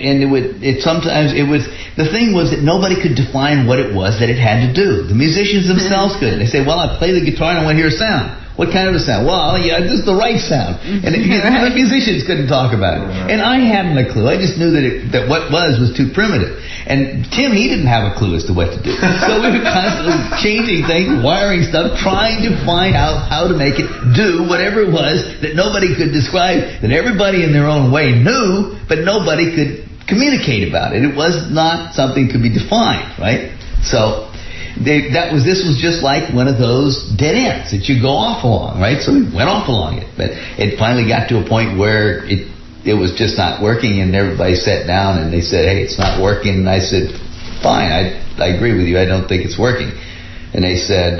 the thing was that nobody could define what it was that it had to do. The musicians themselves couldn't. They say, "Well, I play the guitar and I want to hear a sound." What kind of a sound? Well, yeah, this is the right sound. And the musicians couldn't talk about it. And I hadn't a clue. I just knew that what was too primitive. And Tim, he didn't have a clue as to what to do. So we were constantly changing things, wiring stuff, trying to find out how to make it do whatever it was that nobody could describe, that everybody in their own way knew, but nobody could communicate about it. It was not something could be defined, right? So this was just like one of those dead ends that you go off along, right? So we went off along it, but it finally got to a point where it was just not working, and everybody sat down and they said, "Hey, it's not working." And I said, "Fine, I agree with you. I don't think it's working." And they said,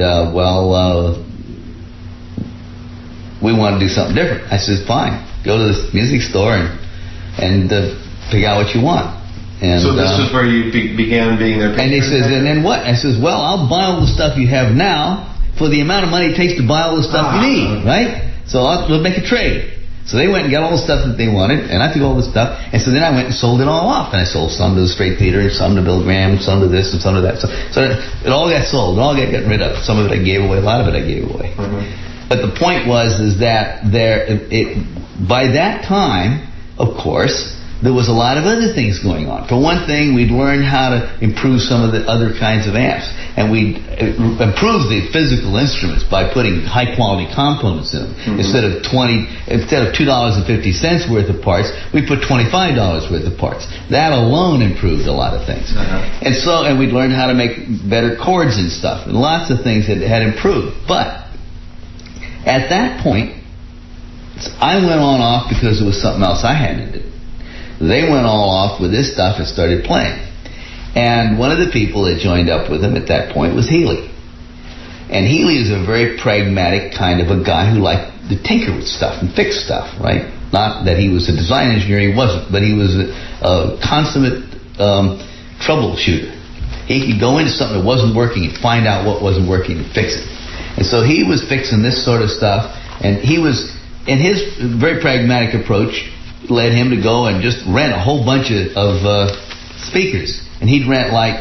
"We want to do something different." I said, "Fine, go to the music store and pick out what you want." And, so this is where you began being their patron? And he says, "And then what?" I says, "Well, I'll buy all the stuff you have now for the amount of money it takes to buy all the stuff you need, right? So we'll make a trade." So they went and got all the stuff that they wanted, and I took all the stuff, and so then I went and sold it all off, and I sold some to the Straight Theater, some to Bill Graham, some to this, and some to that. So it all got sold, it all got gotten rid of. Some of it I gave away, a lot of it I gave away. But the point was that by that time, of course, there was a lot of other things going on. For one thing, we'd learned how to improve some of the other kinds of amps. And we'd improve the physical instruments by putting high-quality components in them. Instead of $2.50 worth of parts, we put $25 worth of parts. That alone improved a lot of things. And we'd learned how to make better chords and stuff. And lots of things that had improved. But at that point, I went on off because there was something else I had to do. They went all off with this stuff and started playing. And one of the people that joined up with him at that point was Healy. And Healy is a very pragmatic kind of a guy who liked to tinker with stuff and fix stuff, right? Not that he was a design engineer, he wasn't, but he was a consummate troubleshooter. He could go into something that wasn't working and find out what wasn't working and fix it. And so he was fixing this sort of stuff, and his very pragmatic approach led him to go and just rent a whole bunch of speakers. And he'd rent like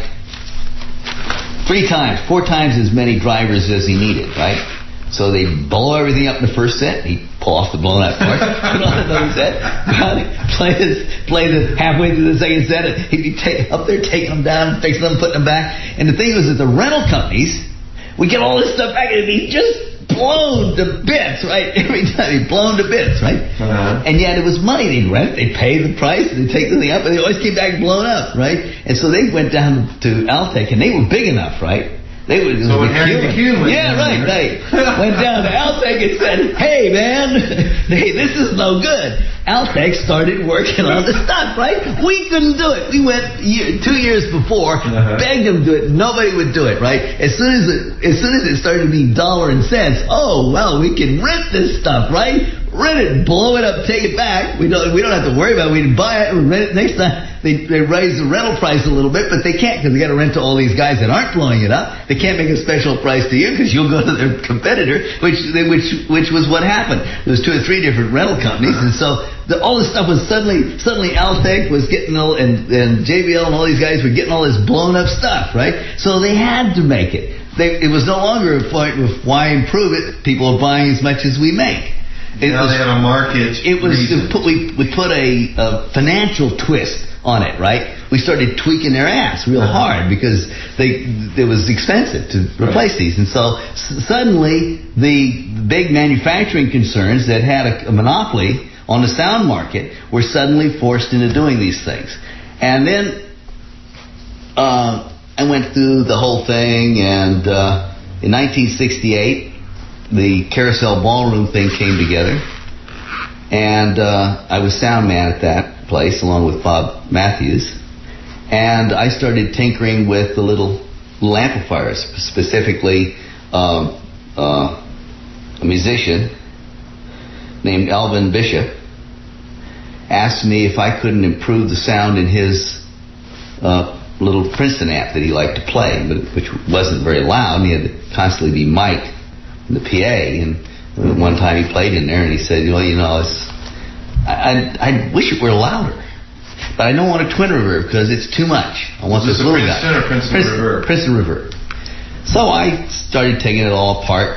4 times as many drivers as he needed, right? So they'd blow everything up in the first set, he'd pull off the blown out part, put on another set, play the halfway through the second set, and he'd be up there taking them down, fixing them, putting them back. And the thing was that the rental companies would get all this stuff back and it'd be just blown to bits, right? Every time he'd blown to bits, right? And yet it was money. They'd rent, they'd pay the price, they'd take the thing up, and they always came back blown up, right? And so they went down to Altec, and they were big enough, right? They were yeah, right. Went down to Altec and said, "Hey, man, this is no good." Altec started working on the stuff, right? We couldn't do it. We went 2 years before, begged them to do it. Nobody would do it, right? As soon as it started being dollar and cents, oh, well, we can rent this stuff, right? Rent it, blow it up, take it back. We don't have to worry about it. We can buy it and rent it next time. They raise the rental price a little bit, but they can't because they got to rent to all these guys that aren't blowing it up. They can't make a special price to you because you'll go to their competitor, which was what happened. There was 2 or 3 different rental companies, and so all this stuff was suddenly Altec was getting and JBL and all these guys were getting all this blown up stuff, right? So they had to make it. It was no longer a point of why improve it. People are buying as much as we make. Now they have a market. It was we put a financial twist on it, right? We started tweaking their ass real hard because it was expensive to replace these, and so suddenly the big manufacturing concerns that had a monopoly on the sound market were suddenly forced into doing these things. And then I went through the whole thing, and in 1968. The Carousel Ballroom thing came together, and I was sound man at that place along with Bob Matthews, and I started tinkering with the little amplifiers, specifically a musician named Alvin Bishop, asked me if I couldn't improve the sound in his little Princeton amp that he liked to play, but which wasn't very loud. He had to constantly be mic'd in the PA. And one time he played in there, and he said, "Well, I wish it were louder, but I don't want a twin reverb because it's too much. I want this little guy." Princeton or Princeton reverb? Princeton reverb. So I started taking it all apart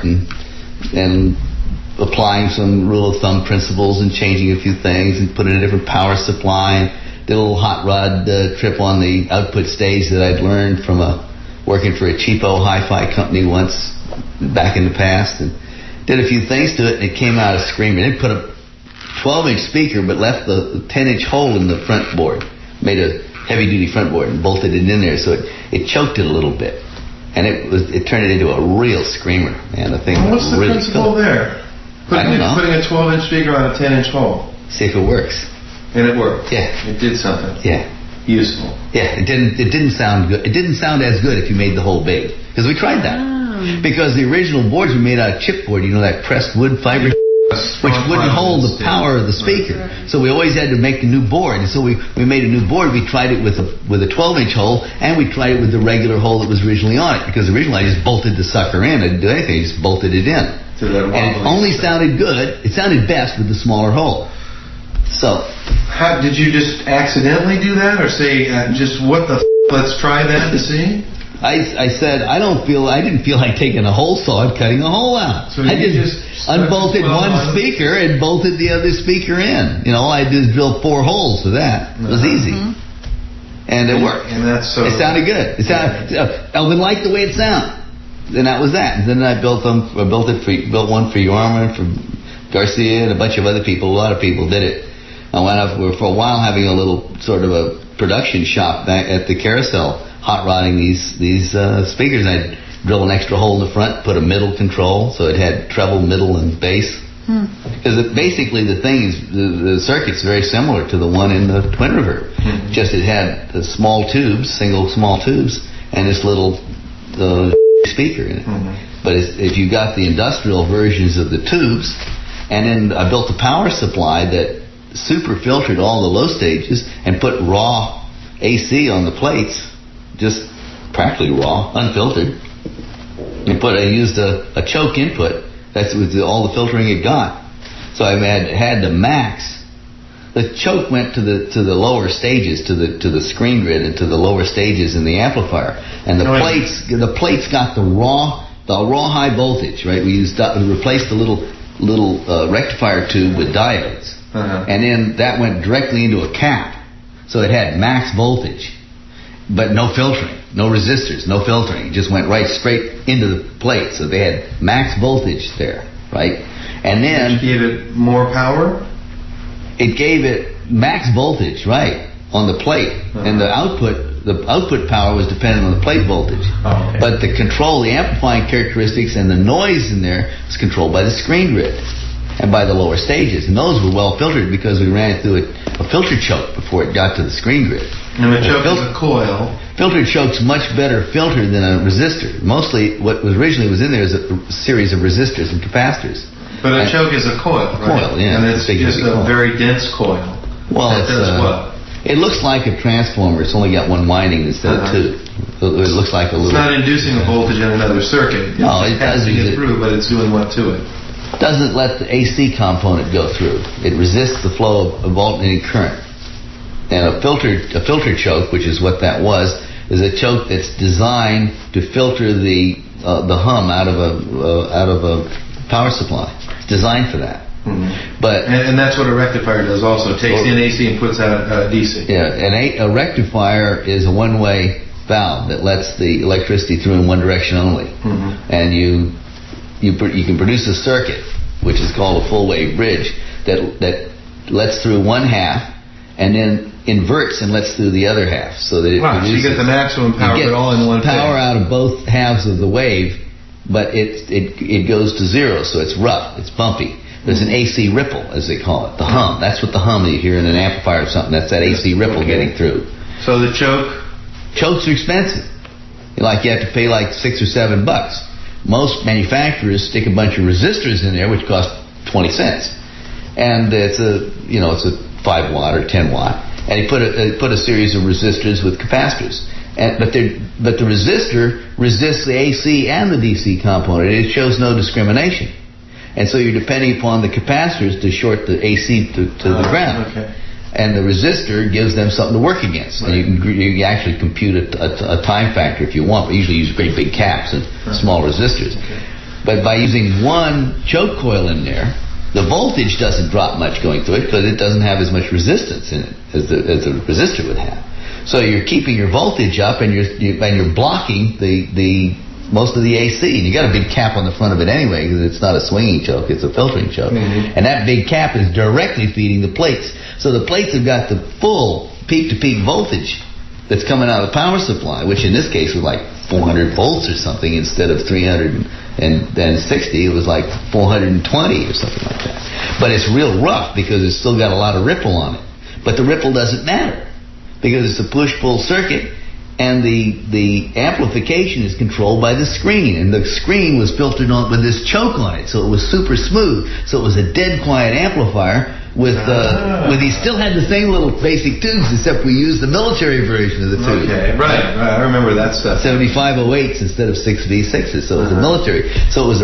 and applying some rule of thumb principles and changing a few things and putting a different power supply and did a little hot rod trip on the output stage that I'd learned from working for a cheapo hi-fi company once back in the past, and did a few things to it, and it came out a screamer. It put a 12-inch speaker but left the 10-inch hole in the front board, made a heavy-duty front board and bolted it in there, so it choked it a little bit, and it turned it into a real screamer. Man, the thing was really What's the principle cool. there? Putting a 12-inch speaker on a 10-inch hole. See if it works. And it worked. Yeah. It did something. Yeah. Useful. Yeah. It didn't sound good. It didn't sound as good if you made the hole big, because we tried that. Because the original boards were made out of chipboard, that pressed wood fiber, which wouldn't hold the power of the speaker. So we always had to make a new board. And so we made a new board. We tried it with a 12-inch hole, and we tried it with the regular hole that was originally on it. Because originally I just bolted the sucker in. I didn't do anything. I just bolted it in. And it only sounded good. It sounded best with the smaller hole. So, how did you just accidentally do that, or say just what the? Let's try that to see. I said I didn't feel like taking a hole saw and cutting a hole out. So I just unbolted one speaker and bolted the other speaker in. I just drilled 4 holes for that. It was easy, and it worked. And that's so. It sounded good. Elvin liked the way it sounded. And that was that. And then I built one for Yorma, for Garcia, and a bunch of other people. A lot of people did it. I went up for a while having a little sort of a production shop back at the Carousel, hot rodding these speakers. I'd drill an extra hole in the front, put a middle control, so it had treble, middle, and bass. Because basically the thing is, the circuit's very similar to the one in the twin reverb. Just it had the small tubes, single small tubes, and this little speaker in it. But if you got the industrial versions of the tubes, and then I built a power supply that super filtered all the low stages and put raw AC on the plates, just practically raw, unfiltered. I used a choke input. That's with all the filtering it got. So I had the max. The choke went to the lower stages, to the screen grid and to the lower stages in the amplifier, and the plates got the raw high voltage. Right, we replaced the little rectifier tube with diodes. And then that went directly into a cap. So it had max voltage, but no filtering, no resistors, no filtering. It just went right straight into the plate. So they had max voltage there, right? And then... Which gave it more power? It gave it max voltage, right, on the plate. And the output power was dependent on the plate voltage. But the amplifying characteristics and the noise in there was controlled by the screen grid and by the lower stages. And those were well filtered because we ran it through a filter choke before it got to the screen grid. And the choke is a coil. Filtered choke's much better filtered than a resistor. Mostly what originally was in there is a series of resistors and capacitors. But a choke is a coil, right? Coil, yeah. And it's just a very dense coil. Well, that does what? It looks like a transformer. It's only got one winding instead of two. So it looks like a little... It's not inducing a voltage in another circuit. No, it does. Passing it through, but it's doing what to it? Doesn't let the AC component go through. It resists the flow of alternating current. And a filter choke, which is what that was, is a choke that's designed to filter the hum out of a power supply. It's designed for that. But and that's what a rectifier does also. It takes in AC and puts out DC. Yeah, and a rectifier is a one-way valve that lets the electricity through in one direction only. And you can produce a circuit, which is called a full-wave bridge, that lets through one half and then inverts and lets through the other half, so that it produces... So you get the maximum power, but all in one power phase. out of both halves of the wave, but it goes to zero, so it's rough, it's bumpy. There's an AC ripple, as they call it, the hum. That's what the hum that you hear in an amplifier or something. That's that AC ripple getting through. So the choke? Chokes are expensive. You have to pay like $6 or $7. most manufacturers stick a bunch of resistors in there, which cost 20 cents, and it's a 5 watt or 10 watt, and he put a series of resistors with capacitors. But the resistor resists the AC and the DC component. It shows no discrimination. And so you're depending upon the capacitors to short the AC to the ground. Okay. And the resistor gives them something to work against. Right. And you can actually compute a time factor if you want, but usually use great big caps and small resistors. Okay. But by using one choke coil in there, the voltage doesn't drop much going through it because it doesn't have as much resistance in it as the resistor would have. So you're keeping your voltage up, and you're blocking the most of the AC. And you got a big cap on the front of it anyway, because it's not a swinging choke; it's a filtering choke. Mm-hmm. And that big cap is directly feeding the plates. So the plates have got the full peak-to-peak voltage that's coming out of the power supply, which in this case was like 400 volts or something instead of 360. It was like 420 or something like that. But it's real rough because it's still got a lot of ripple on it. But the ripple doesn't matter, because it's a push-pull circuit, and the amplification is controlled by the screen, and the screen was filtered on with this choke on it, so it was super smooth. So it was a dead quiet amplifier with he still had the same little basic tubes, except we used the military version of the tube. Okay, right. I remember that stuff. 7508s instead of 6V6s, so it was a military. So it was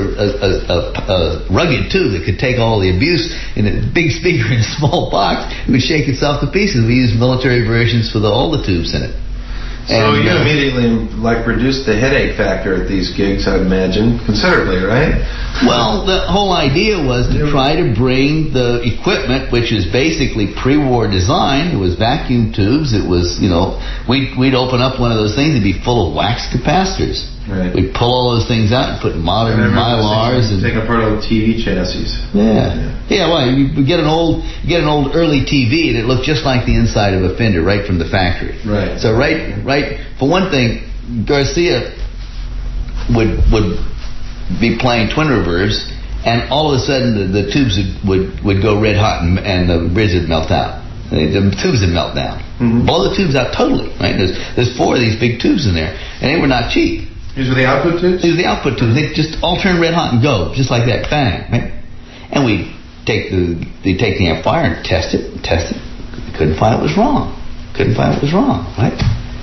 a rugged tube that could take all the abuse in a big speaker in a small box. It would shake itself to pieces. We used military versions for all the tubes in it. So you immediately reduced the headache factor at these gigs, I'd imagine, considerably, right? Well, the whole idea was to try to bring the equipment, which is basically pre-war design. It was vacuum tubes. It was, we'd open up one of those things, it'd be full of wax capacitors. Right. We'd pull all those things out and put modern Mylars and take apart old TV chassis. Yeah. Well, you get an old early TV, and it looked just like the inside of a Fender right from the factory. Right. So right. For one thing, Garcia would be playing twin reverbs, and all of a sudden the tubes would go red hot, and the bridge would melt out. The tubes would melt down. Mm-hmm. Blow the tubes out totally. Right. There's 4 of these big tubes in there, and they were not cheap. These were the output tubes? These were the output tubes. They just all turn red hot and go, just like that, bang. Right? And we'd take the amplifier and test it. Couldn't find it was wrong. Right?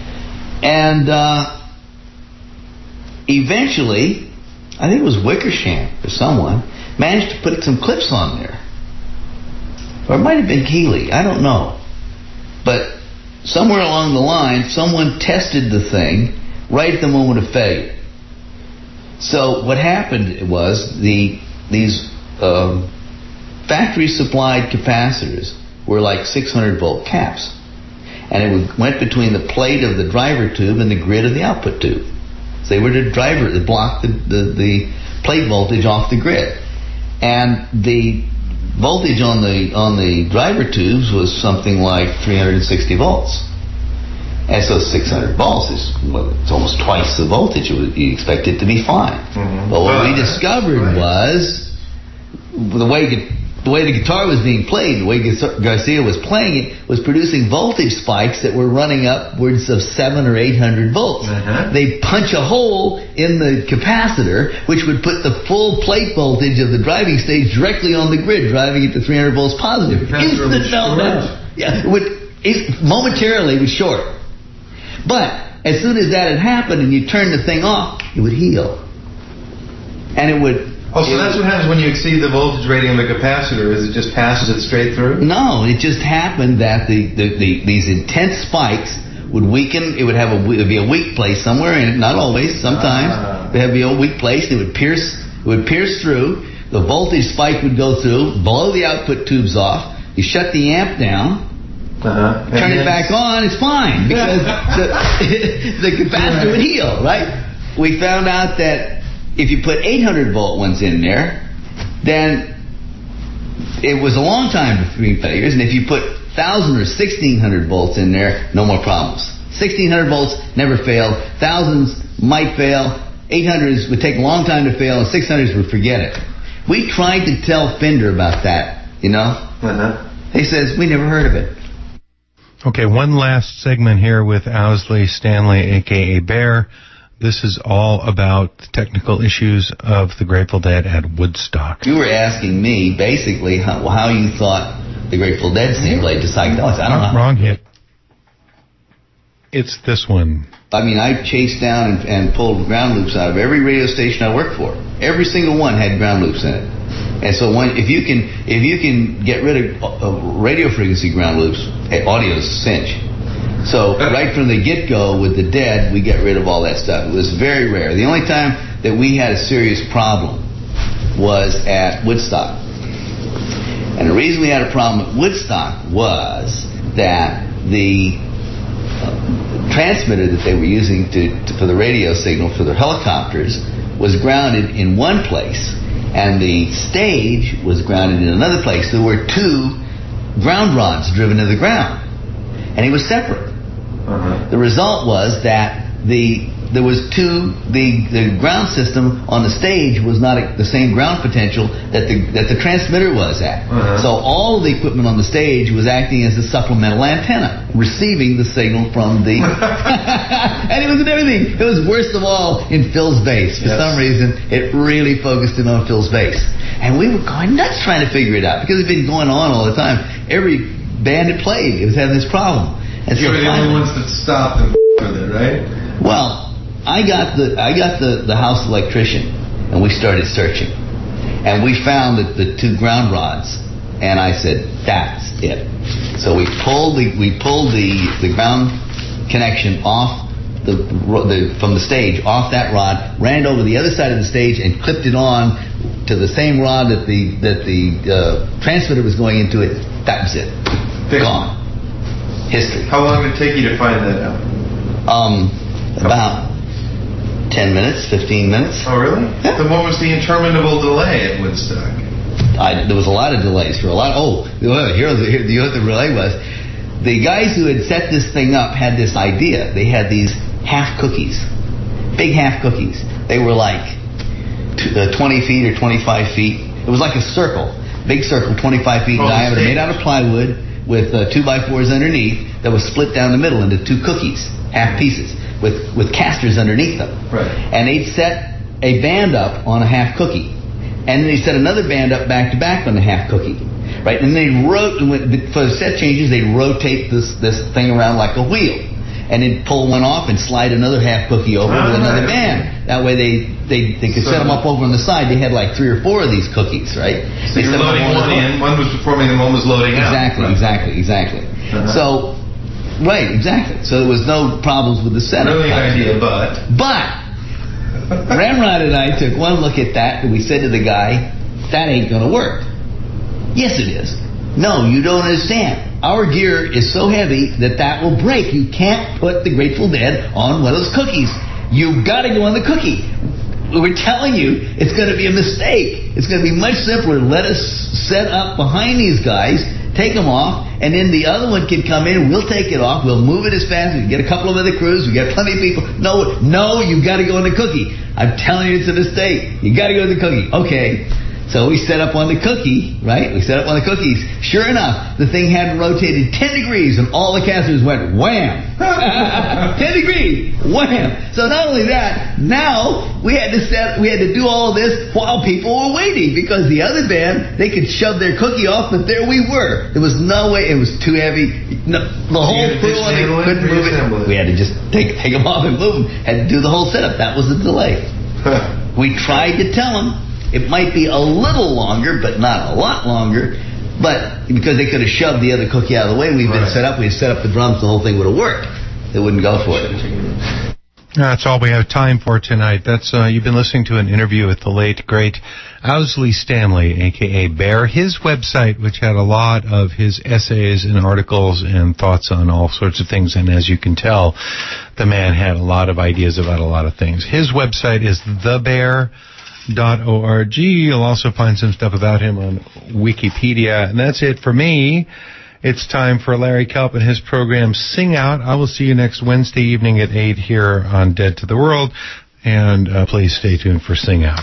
And eventually, I think it was Wickersham or someone, managed to put some clips on there. Or it might have been Keeley, I don't know. But somewhere along the line, someone tested the thing right at the moment of failure. So what happened was these factory-supplied capacitors were like 600-volt caps. And it went between the plate of the driver tube and the grid of the output tube. So they were the driver that blocked the plate voltage off the grid. And the voltage on the driver tubes was something like 360 volts. And so 600 volts is it's almost twice the voltage you expect it to be fine. Mm-hmm. But what we discovered was the way the guitar was being played, the way Garcia was playing it, was producing voltage spikes that were running upwards of 700 or 800 volts. Uh-huh. They punch a hole in the capacitor, which would put the full plate voltage of the driving stage directly on the grid, driving it to 300 volts positive. Instant meltdown. Yeah, momentarily it was short. But as soon as that had happened and you turned the thing off, it would heal. And it would... Oh, so that's what happens when you exceed the voltage rating of the capacitor, is it just passes it straight through? No, it just happened that these intense spikes would weaken. It would be a weak place somewhere in it, not always, sometimes. It would be a weak place. It would pierce through. The voltage spike would go through, blow the output tubes off. You shut the amp down. Turn it back on, it's fine, because the capacitor would heal, right? We found out that if you put 800 volt ones in there, then it was a long time between failures, and if you put 1,000 or 1,600 volts in there, no more problems. 1,600 volts never failed, 1000s might fail, 800s would take a long time to fail, and 600s would forget it. We tried to tell Fender about that, He says, we never heard of it. Okay, one last segment here with Owsley Stanley, a.k.a. Bear. This is all about the technical issues of the Grateful Dead at Woodstock. You were asking me, basically, how you thought the Grateful Dead seemed like to psychedelics. I don't know. Wrong hit. It's this one. I mean, I chased down and pulled ground loops out of every radio station I worked for. Every single one had ground loops in it. And so if you can get rid of radio frequency ground loops, audio's a cinch. So right from the get-go with the Dead, we get rid of all that stuff. It was very rare. The only time that we had a serious problem was at Woodstock. And the reason we had a problem at Woodstock was that the transmitter that they were using for the radio signal for their helicopters was grounded in one place, and the stage was grounded in another place. There were two ground rods driven to the ground, and it was separate. The result was that the ground system on the stage was not the same ground potential that the transmitter was at. So all of the equipment on the stage was acting as a supplemental antenna, receiving the signal from the and it was in everything. It was worst of all in Phil's bass. For some reason, it really focused in on Phil's bass, and we were going nuts trying to figure it out because it had been going on all the time. Every band that played, it was having this problem. And you were the only ones that stopped and with it, right? Well, I got the house electrician, and we started searching, and we found the two ground rods, and I said, that's it. So we pulled the ground connection off from the stage, off that rod, ran it over the other side of the stage, and clipped it on to the same rod that the transmitter was going into. It. That was it. Gone. History. How long did it take you to find that out? About 10 minutes, 15 minutes. Oh, really? Yeah. Then what was the interminable delay at Woodstock? There was a lot of delays for a lot. Here what the delay was. The guys who had set this thing up had this idea. They had these half cookies, big half cookies. They were like 20 feet or 25 feet. It was like a circle, big circle, 25 feet in diameter, made out of plywood, with 2x4s underneath that was split down the middle into two cookies, half pieces, with casters underneath them. Right. And they'd set a band up on a half cookie, and then they set another band up back to back on the half cookie. Right, and they for the set changes, they'd rotate this thing around like a wheel, and then pull one off and slide another half cookie over with another band. That way they could set them up over on the side. They had like 3 or 4 of these cookies, right? So you're loading one in, one was performing, and one was loading out. Exactly. So, right, exactly. So there was no problems with the setup. Brilliant idea, but Ramrod and I took one look at that, and we said to the guy, that ain't going to work. Yes, it is. No, you don't understand. Our gear is so heavy that will break. You can't put the Grateful Dead on one of those cookies. You've got to go on the cookie. We're telling you, it's going to be a mistake. It's going to be much simpler. Let us set up behind these guys, take them off, and then the other one can come in. We'll take it off. We'll move it as fast. We can get a couple of other crews. We got plenty of people. No, you've got to go on the cookie. I'm telling you, it's a mistake. You got to go on the cookie. Okay. So we set up on the cookie, right? We set up on the cookies. Sure enough, the thing had rotated 10 degrees, and all the casters went wham! 10 degrees, wham! So not only that, now we had to do all of this while people were waiting, because the other band, they could shove their cookie off, but there we were. There was no way. It was too heavy. No, the whole crew on it couldn't move it. We had to just take them off and move them. Had to do the whole setup. That was the delay. We tried to tell them. It might be a little longer, but not a lot longer. But because they could have shoved the other cookie out of the way, we'd set up the drums, the whole thing would have worked. They wouldn't go for it. That's all we have time for tonight. That's you've been listening to an interview with the late, great Owsley Stanley, a.k.a. Bear. His website, which had a lot of his essays and articles and thoughts on all sorts of things, and as you can tell, the man had a lot of ideas about a lot of things. His website is thebear.org. You'll also find some stuff about him on Wikipedia. And that's it for me. It's time for Larry Kelp and his program Sing Out. I will see you next Wednesday evening at 8 here on Dead to the World. And please stay tuned for Sing Out.